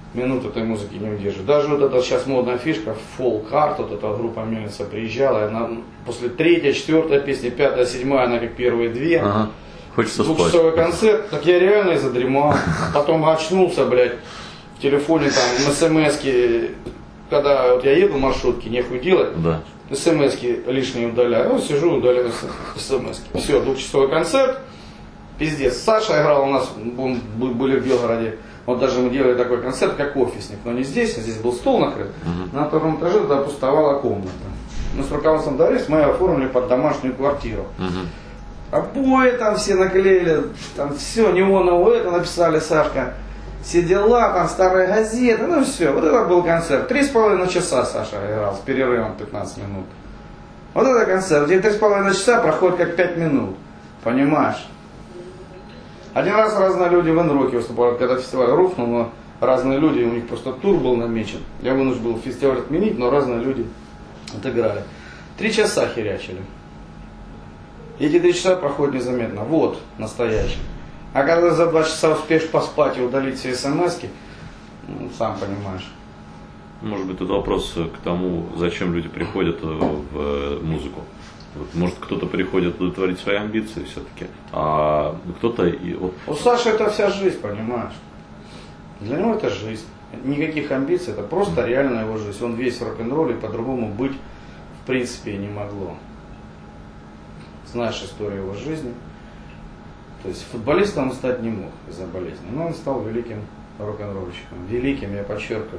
минут этой музыки не удержит. Даже вот эта сейчас модная фишка, фолк-арт, вот эта группа Мельница приезжала, и она после 3-й, 4-й песни, 5-я, 7-я, она как первые 2. Ага. Хочется спать. Двухчасовой концерт, так я реально и задремал. Потом очнулся, блядь, в телефоне там смс-ки, когда вот я еду в маршрутке, нехуй делать, Да. смс-ки лишние удаляю. Вот сижу, удаляю смс-ки. Все, двухчасовой концерт, пиздец. Саша играл у нас, были в Белгороде. Вот даже мы делали такой концерт, как офисник, но не здесь, здесь был стол накрыт. На втором этаже туда пустовала комната. Мы с руководством Дарис мы оформили под домашнюю квартиру. Обои там все наклеили, там все, неоновое это написали, Сашка. Все дела, там старые газеты, ну все. Вот это был концерт. 3,5 часа Саша играл с перерывом 15 минут. Вот это концерт, где 3,5 часа проходит как 5 минут. Понимаешь? Один раз разные люди в Энроке выступали, когда фестиваль рухнул, но разные люди, у них просто тур был намечен. Я вынужден был фестиваль отменить, но разные люди отыграли. 3 часа херячили. И эти 3 часа проходят незаметно. Вот, настоящий. А когда за 2 часа успеешь поспать и удалить все смс-ки, ну, сам понимаешь. Может быть, тут вопрос к тому, зачем люди приходят в музыку. Вот, может, кто-то приходит удовлетворить свои амбиции все-таки, а кто-то... Вот... У Саши это вся жизнь, понимаешь. Для него это жизнь. Никаких амбиций, это просто реальная его жизнь. Он весь в рок-н-ролле, по-другому быть в принципе и не могло. Знаешь историю его жизни. То есть футболистом он стать не мог из-за болезни, но он стал великим рок-н-ролльщиком. Великим, я подчеркиваю.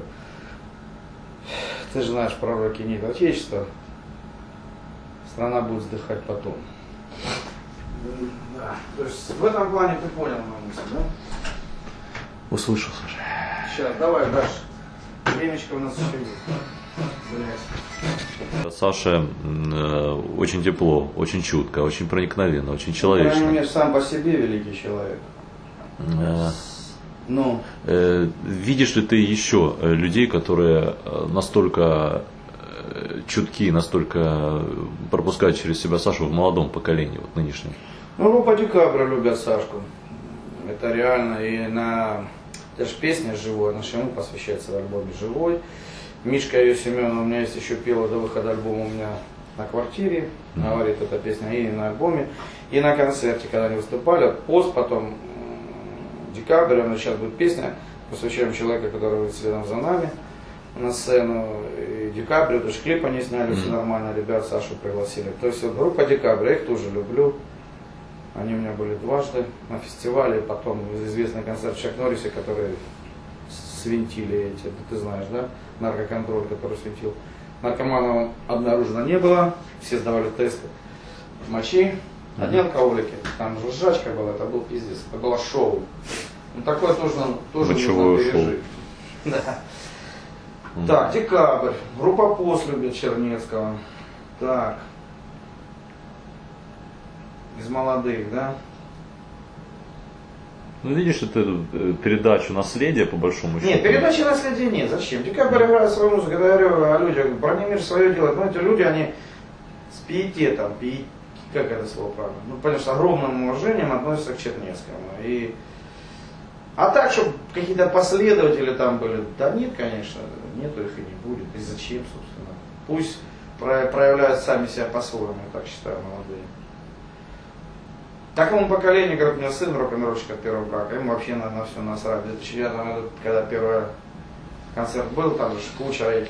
Ты же знаешь, пророки нет Отечества. Страна будет вздыхать потом. Да. То есть в этом плане ты понял мою мысль, да? Услышал, Саша. Сейчас, давай дальше. Времечко у нас еще есть. Блять. Саша очень тепло, очень чутко, очень проникновенно, очень По человечно. крайней мере, сам по себе великий человек. Ну. Видишь ли ты еще людей, которые настолько чутки, настолько пропускают через себя Сашу в молодом поколении, вот нынешнем? Ну, группа Декабря любят Сашку. Это реально. И на... Это же песня «Живой», она же ему посвящается в альбоме «Живой». Мишка ее Семенов у меня есть еще пела до выхода альбома у меня на квартире. Говорит эта песня и на альбоме, и на концерте, когда они выступали. Пост, потом Декабрь, у нас сейчас будет песня, посвящаем человека, который выйдет следом за нами на сцену. И Декабрь, тоже клип они сняли, все нормально, ребят Сашу пригласили. То есть вот группа Декабрь, я их тоже люблю. Они у меня были дважды на фестивале, потом известный концерт в Чак Норрисе, который свинтили эти, ты знаешь, да, наркоконтроль, который свинтил. Наркоманов обнаружено не было, все сдавали тесты мочи, одни алкоголики, там жужжачка была, это был пиздец, это было шоу. Ну такое тоже нужно пережить. Да. Так, Декабрь, группа Пост любит Чернецкого. Так. Из молодых, да? Ну, видишь, это передачу наследия, по большому счету. Нет, передачи наследия нет. Зачем? Декабрь играет свою музыку, когда я говорю о людях, Бранимир свое делает. Но эти люди, они с пиететом, как это слово правильно? Ну, понятно, с огромным уважением относятся к Чернецкому. А так, чтобы какие-то последователи там были, да нет, конечно, нету их и не будет. И зачем, собственно? Пусть проявляют сами себя по-своему, я так считаю, молодые. Такому поколению, как у меня сын рок-н-ролльщик от первого брака, ему вообще на все насрать. В 2009 году, когда первый концерт был, там же куча этих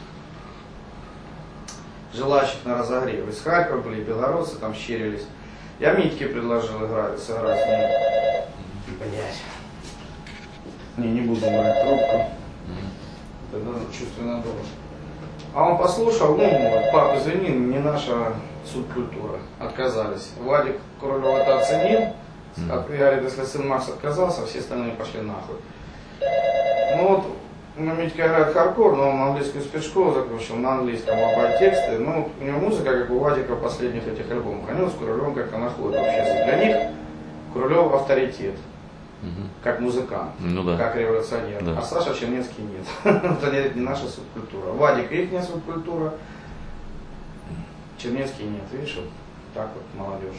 желающих на разогрев. Из Харькова были, и белоруссы там щерились. Я Митьке предложил сыграть с ним. Блять. Не буду брать трубку. Это чувственно должен. А он послушал, ну, пап, извини, не наша субкультура. Отказались. Владик Королев это оценил. Я говорю, если сын Макс отказался, все остальные пошли нахуй. Ну вот, Митька играет хардкор, но он английскую спецшколу закончил, на английском лобать тексты. Ну, у него музыка, как у Владика в последних этих альбомах. Они с Куролевым как-то находят общий. Для них Куролев авторитет. Как музыкант, ну, да. Как революционер. Да. А Саша Чернецкий нет. Это не наша субкультура. Владик их не субкультура. Чернецкий нет. Видишь, вот так вот молодежь.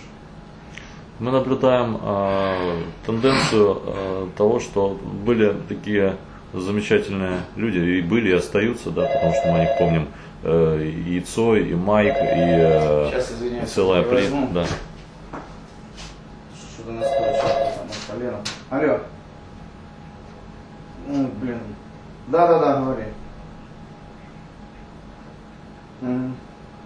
Мы наблюдаем тенденцию того, что были такие замечательные люди, и были, и остаются, да, потому что мы о них помним, и Цой, и Майк, и, Сейчас, извиняюсь, и целая плит, возьму. да. Что-то настойчиво там от колена. Алло. Блин. Да, говори. Мгм.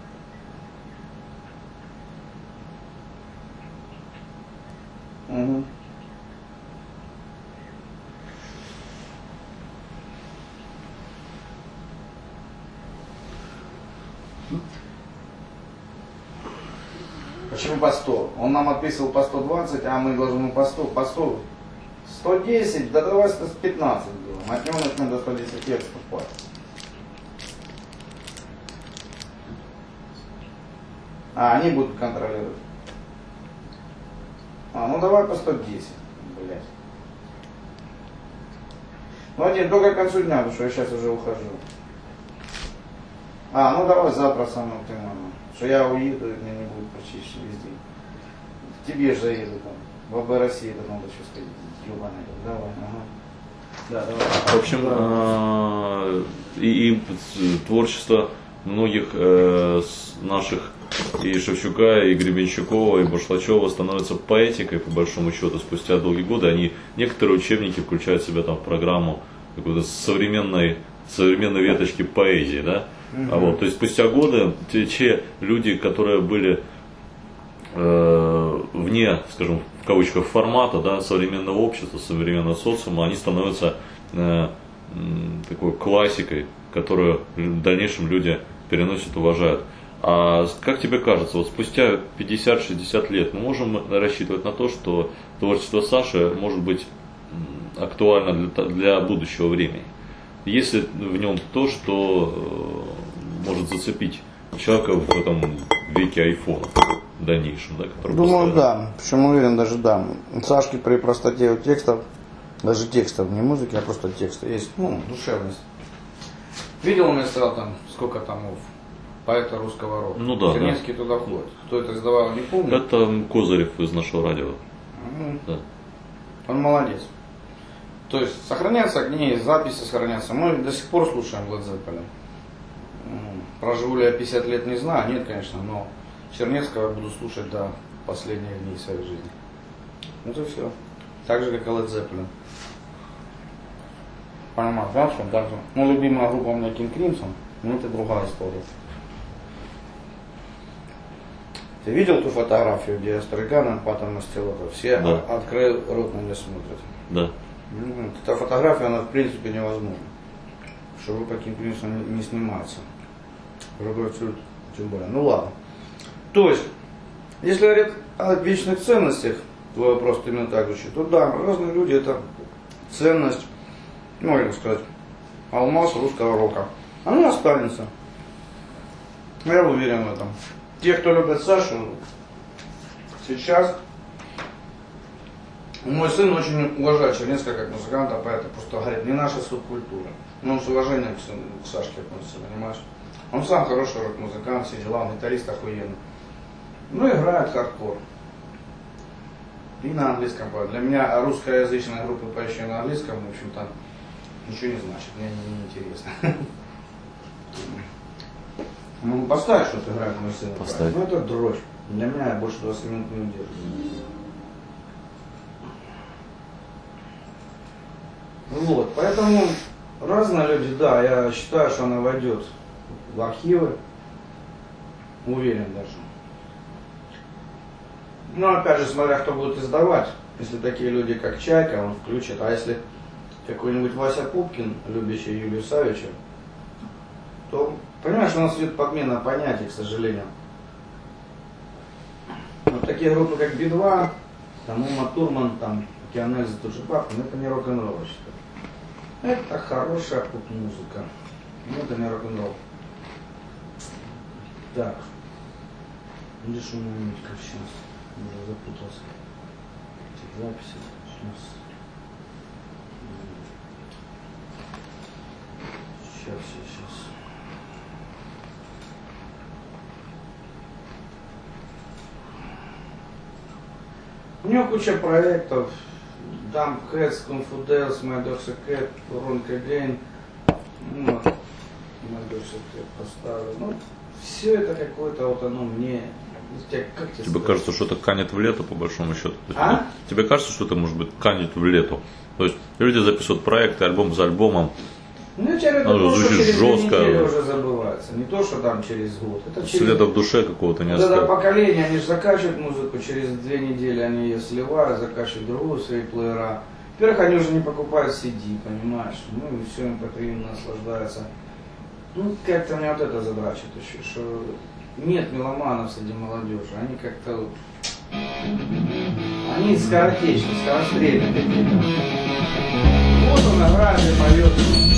Мгм. Почему по 100? Он нам отписывал по 120, а мы должны по 100. По 100. 110, да давай 115 было. От него начнем до 110 лет вступать. А, они будут контролировать. Ну давай по 110, блядь. Ну один, только к концу дня, потому что я сейчас уже ухожу. Ну давай завтра самое оптимально. Что я уеду, и меня не будет почище везде. К тебе же заеду там. В АБ России это надо еще сказать. Ебаный, давай, ага. Да, давай. В общем, и творчество многих наших, и Шевчука, и Гребенщикова, и Башлачева становится поэтикой, по большому счету, спустя долгие годы. Они, некоторые учебники включают в себя там в программу какой-то современной веточки поэзии, да? То есть спустя годы те люди, которые были вне, скажем, в кавычках, формата, да, современного общества, современного социума, они становятся такой классикой, которую в дальнейшем люди переносят, уважают. А как тебе кажется, вот спустя 50-60 лет мы можем рассчитывать на то, что творчество Саши может быть актуально для будущего времени? Если в нем то, что может зацепить человека в этом веке айфона в дальнейшем, да, который Думаю, да. Причем уверен, даже да. Сашки при простоте текстов, даже текстов, не музыки, а просто текста, есть, душевность. Видел у меня стал там, сколько томов поэта русского рода? Ну да. Тернецкий туда входит. Кто это издавал, не помню. Это Козырев из нашего радио. Да. Он молодец. То есть сохраняются огни, записи сохранятся. Мы до сих пор слушаем Led Zeppelin. Проживу ли я 50 лет, не знаю. Нет, конечно, но Чернецкого я буду слушать до последних дней своей жизни. Вот и все. Так же, как и Led Zeppelin. Понимаешь, да, что даже, любимая группа у меня King Crimson, но это другая история. Ты видел ту фотографию, где я с Триганом, Патом Мастелотов? Все открыли рот на меня смотрят. Да. Эта фотография, она в принципе невозможна. Что группа King Crimson не снимается. Другой цвет, тем более. Ну ладно. То есть, если говорить о вечных ценностях, твой вопрос именно так звучит, то да, разные люди это ценность, как сказать, алмаз русского рока. Она останется. Я уверен в этом. Те, кто любит Сашу, сейчас, мой сын очень уважает Чернецкого как музыканта, поэта, просто говорит, не наша субкультура. Но он с уважением к Сашке относится, понимаешь? Он сам хороший рок-музыкант, все дела, он гитарист охуенный. Играет хардкор. И на английском поет. Для меня русскоязычная группа, поющая на английском, в общем-то, ничего не значит, мне не интересно. Могу поставить, что ты играешь мой сын. Поставь. Ну это дрожь. Для меня я больше 20 минут не удержу. Вот, поэтому разные люди, да, я считаю, что она войдет в архивы. Уверен даже. Но опять же, смотря кто будет издавать. Если такие люди, как Чайка, он включит. А если какой-нибудь Вася Пупкин, любящий Юлию Савича, то, понимаешь, у нас идет подмена понятий, к сожалению. Вот такие группы, как Би-2, там Ума Турман, там Океанельза, тот же Бах, это не рок-н-ролл, я считаю. Это хорошая поп-музыка. Но это не рок-н-ролл. Так. Где же у меня нитка сейчас? Уже запутался. Эти записи. Сейчас. У него куча проектов. Там Cats, Kung Fu Deals, My Dog's a Cat, Wrong Again. Ну, My Dog's a Cat поставил. Ну, все это какое-то вот оно мне... Тебе кажется, что это канет в лету, по большому счету? А? Тебе кажется, что это может быть канет в лету? То есть люди записывают проекты, альбом за альбомом. Ну, я тебе говорю, что через жестко. 2 недели уже забывается. Не то, что там через год. Это через... Следа в душе какого-то не оставит. оставит. Это поколение, они же закачивают музыку, через 2 недели они ее сливают, закачивают другую свои плеера. Во-первых, они уже не покупают CD, понимаешь? Ну и все, им потребно наслаждаются. Ну, как-то меня вот это задрачивает еще, что нет меломанов среди молодежи. Они как-то вот... Они скоротечны, скорострельны какие-то. Вот он играет и поет.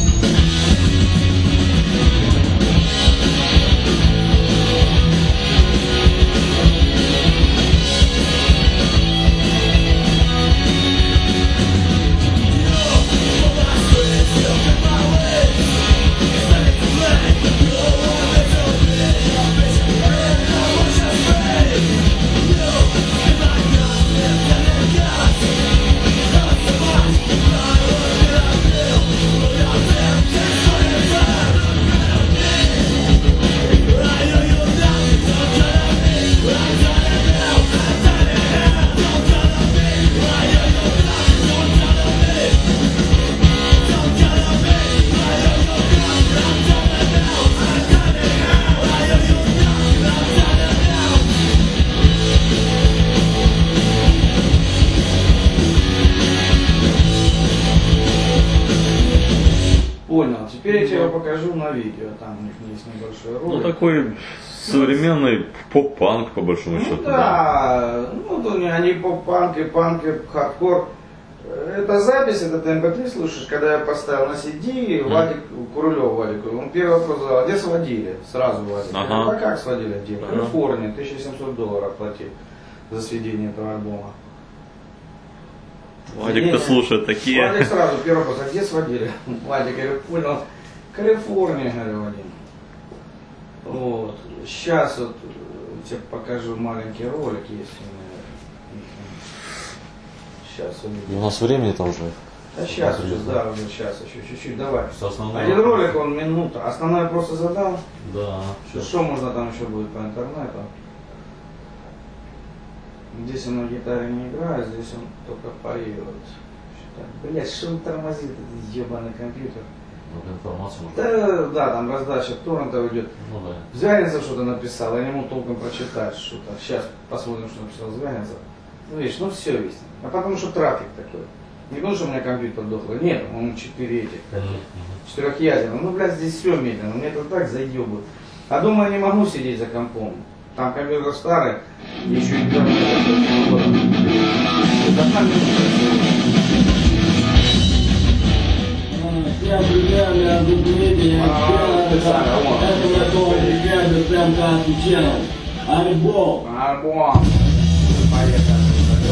Понял. Теперь я тебе покажу на видео. Там у них есть небольшой ролик. Ну такой современный поп-панк, по большому счету. Ну да. Ну, они поп-панк и панк, и хардкор. Это запись, это ты MP3 слушаешь, когда я поставил на CD, Вадик, Курулев Вадик, он первый вопрос задал, где сводили? Сразу Вадик. Ага. А как сводили деньги? Калифорния, $1700 платил за сведение этого альбома. Вадик-то слушает такие. Вадик сразу первый вопрос, а где сводили? Вадик, я говорю, понял, Калифорния, говорю, Вадим. Вот. Сейчас вот тебе покажу маленький ролик, если у меня. Сейчас увидим. У нас времени-то уже. Да сейчас уже, да, уже сейчас еще чуть-чуть, давай. Основное... Один ролик, он минута. Основной просто задал. Да. Что можно там еще будет по интернету? Здесь он на гитаре не играет, здесь он только поет. Блять, что он тормозит, этот ебаный компьютер? Информацию Да, там раздача торрентов идет. Ну да. Звягинцев что-то написал, я не могу толком прочитать что-то. Сейчас посмотрим, что написал Звягинцев. Ну видишь, ну все весь. А потому что трафик такой. Не потому что у меня компьютер дохлый, нет, он 4 этих, 4-ядерный. Ну, блядь, здесь все медленно, мне это так заебывает. А дома я не могу сидеть за компом. Там компьютер старый, еще и там Альбом. Поехали.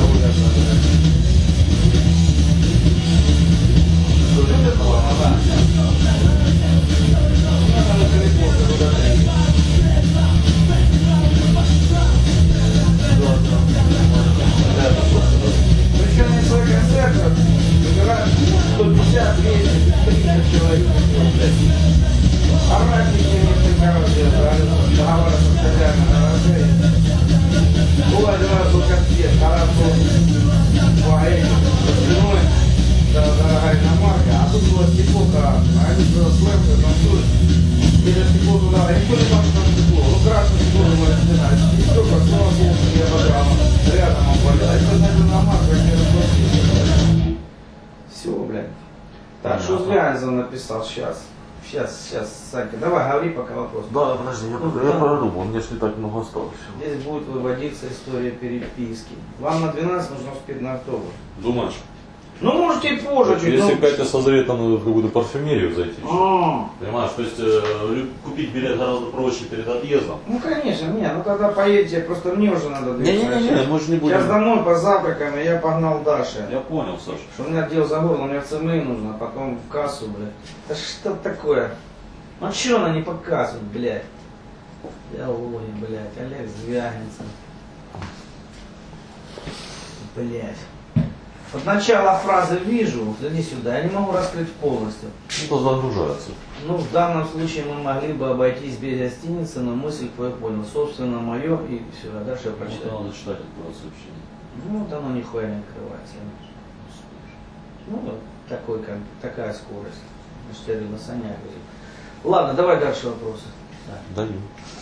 Причем на свой концерт собирают 150, 200, 300 человек. Обратники вместе, короче, договора с хозяином гаражей. Бывает, был концерт, хорошо, поэти, спиной, дорогая иномарка, а тут было стекло красное, а это было слэпы, танцуют, или стекло туда, я никто не знал, что там стекло, ну красное стекло, думаю, стена, и все, как снова бог, я ободрал, рядом он болел, а это, знаете, иномарка, не расплатил. Все, блядь. Так, что Звягинцев написал сейчас? Сейчас, Санька, давай, говори пока вопрос. Да, подожди, я подумал, мне же не так много осталось. Здесь будет выводиться история переписки. Вам на 12 нужно успеть на автобус. Думаешь? Ну, можете и позже чуть. Если Катя созреет, там надо в какую-то парфюмерию зайти. А. Понимаешь, то есть купить билет гораздо проще перед отъездом. Ну, конечно, не, ну тогда поедете, просто мне уже надо двигаться. Не, мы же не будем. Сейчас домой позавтракаем, и я погнал Даше. Я понял, Саша. Что у меня дело за горло, мне в ЦМИ нужно, потом в кассу, блядь. Да что такое? Ну что она не показывает, блядь? Биология, блядь, Олег Звягинцев. Блядь. Вот начало фразы вижу, взгляни сюда, я не могу раскрыть полностью. Это загружается. Ну, в данном случае мы могли бы обойтись без гостиницы, но мысль твою понял. Собственно, мое и все. А дальше я прочитаю. Надо читать это сообщение. Ну, вот оно нихуя не открывается. Ну, вот такая скорость. Значит, на санях. Ладно, давай дальше вопросы. Даю.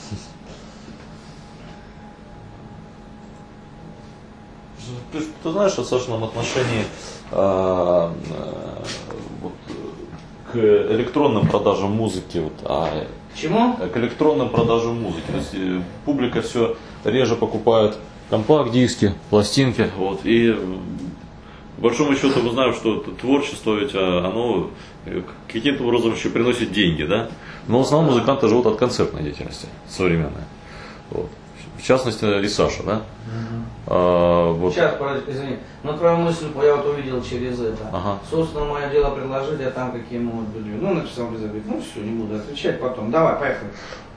Ты знаешь о Сашином отношении вот, к электронным продажам музыки? Вот, К чему? к электронным продажам музыки. То есть публика все реже покупает компакт-диски, пластинки. Вот, и по большому счету мы знаем, что творчество ведь оно каким-то образом еще приносит деньги, да? Но в основном музыканты живут от концертной деятельности современной. Вот. В частности, и Саша, да? Вот. Сейчас, извини, но твою мысль я вот увидел через это. Ага. Собственно, мое дело предложить, а там какие могут быть. Ну, написал без обид. Ну, все, не буду отвечать потом. Давай, поехали.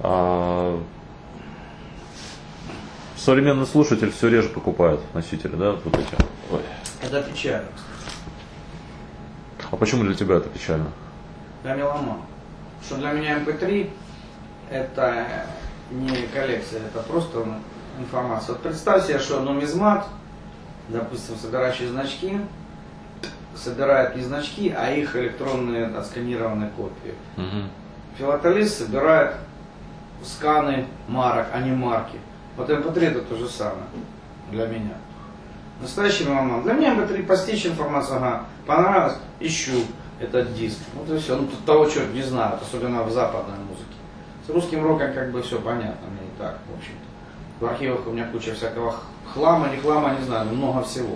Современный слушатель все реже покупает носители, да? Вот эти. Ой. Это печально, кстати. А почему для тебя это печально? Я меломан. Что для меня MP3 это не коллекция, это просто информация. Вот представь себе, что нумизмат, допустим, собирающий значки, собирает не значки, а их электронные отсканированные копии. Угу. Филателист собирает сканы марок, а не марки. Вот MP3 это то же самое для меня. Настоящий меломан. Для меня MP3 постичь информацию, ага, понравилось, ищу этот диск. Вот и все. Ну, тут того чего не знаю, особенно в западной музыке. С русским роком как бы все понятно, мне и так, в общем-то. В архивах у меня куча всякого хлама, не знаю, но много всего.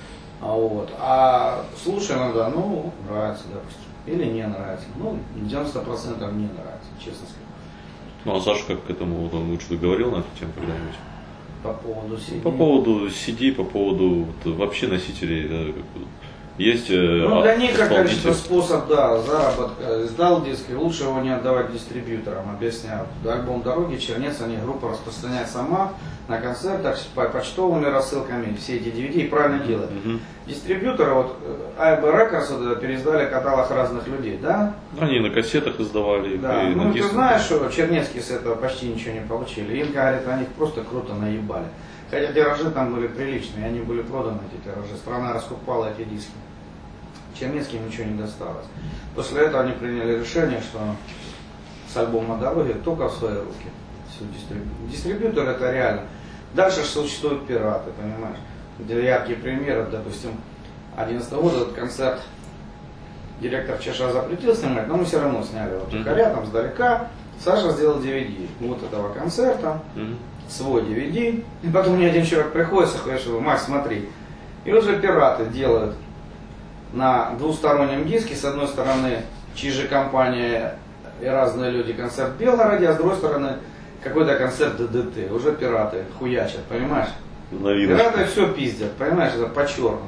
А слушаю иногда, ну, нравится, допустим. Или не нравится. Ну, 90% не нравится, честно сказать. Ну, а Саша как к этому лучше говорил на эту тему когда-нибудь? По поводу CD? По поводу CD, по поводу вообще носителей. Есть ну, для них, как говорится, способ, да, заработка. Сдал диск, и лучше его не отдавать дистрибьюторам, объясняют. Альбом «Дороги», Чернец, они группа распространяет сама на концертах, почтовыми рассылками, все эти DVD, и правильно делает. Дистрибьюторы, вот, AEB Records переиздали каталог разных людей, да? Они на кассетах издавали, да. и ну, на ты дисках. знаешь, что Чернецкие с этого почти ничего не получили. Им, говорят, они их просто круто наебали. Хотя тиражи там были приличные, они были проданы, эти тиражи. Страна раскупала эти диски. Чернецким ничего не досталось. После этого они приняли решение, что с альбома «Дороги» только в свои руки. Дистрибьютор это реально. Дальше существуют пираты, понимаешь? Где яркие примеры, допустим, 2011 года этот концерт директор ЧШ запретил снимать, но мы все равно сняли его втихаря, там сдалека. Саша сделал DVD вот этого концерта, свой DVD. И потом мне один человек приходит, сказать, что Макс, смотри. И уже пираты делают на двустороннем диске, с одной стороны чьи-же компания и разные люди концерт в Белгороде, а с другой стороны какой-то концерт ДДТ. Уже пираты хуячат, понимаешь? Пираты все пиздят, понимаешь, это по-черному.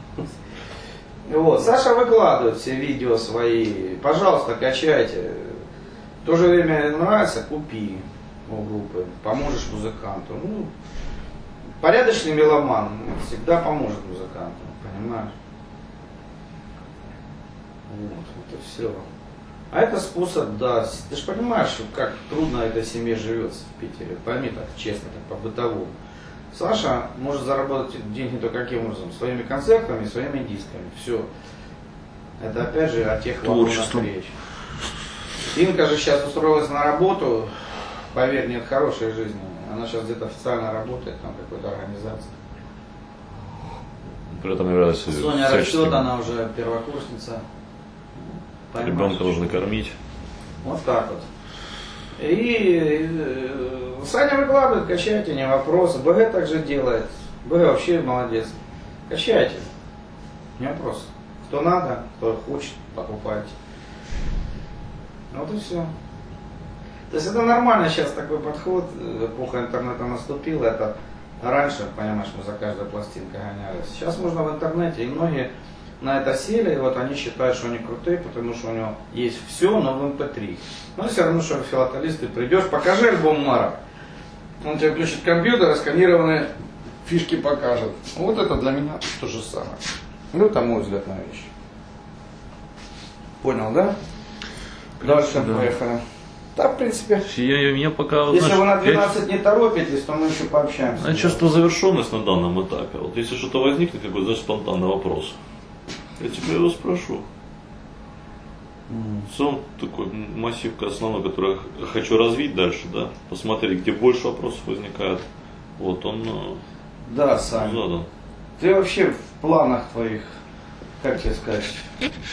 Вот. Саша выкладывает все видео свои, пожалуйста, качайте. В то же время нравится, купи у группы, поможешь музыканту. Ну, порядочный меломан всегда поможет музыканту, понимаешь? Вот, это все. А это способ, да, ты же понимаешь, как трудно этой семье живется в Питере. Пойми так, честно, так по-бытовому. Саша может заработать деньги только каким образом? Своими концертами, своими дисками. Все. Это опять же о тех вопросах речь. Инка же сейчас устроилась на работу, поверь, нет хорошей жизни. Она сейчас где-то официально работает, там какой-то организации. При этом является Соня растет, она уже первокурсница. Ребенка нужно кормить. Вот так вот. И Саня выкладывает, качайте, не вопрос. БГ также делает. БГ вообще молодец. Качайте. Не вопрос. Кто надо, кто хочет, покупайте. Вот и все. То есть это нормально сейчас такой подход. Эпоха интернета наступила. Это раньше, понимаешь, мы за каждой пластинкой гонялись. Сейчас можно в интернете, и многие на это сели, и вот они считают, что они крутые, потому что у него есть все, но в MP3. Но все равно, что филателист, ты придешь, покажи альбом марок. Он тебе включит компьютер, и сканированные фишки покажет. Вот это для меня то же самое. Ну, это мой взгляд на вещи. Понял, да? Дальше да. поехали. Да, в принципе. Я пока, Если знаешь, вы на 12 не торопитесь, то мы еще пообщаемся. я чувствую завершенность на данном этапе. Вот если что-то возникнет, какой-то, знаешь, спонтанный вопрос, я тебя его спрошу. В целом такой массив основной, который я хочу развить дальше, да, посмотреть, где больше вопросов возникает. Вот он Да, Сань. задан. Ты вообще в планах твоих, как тебе сказать,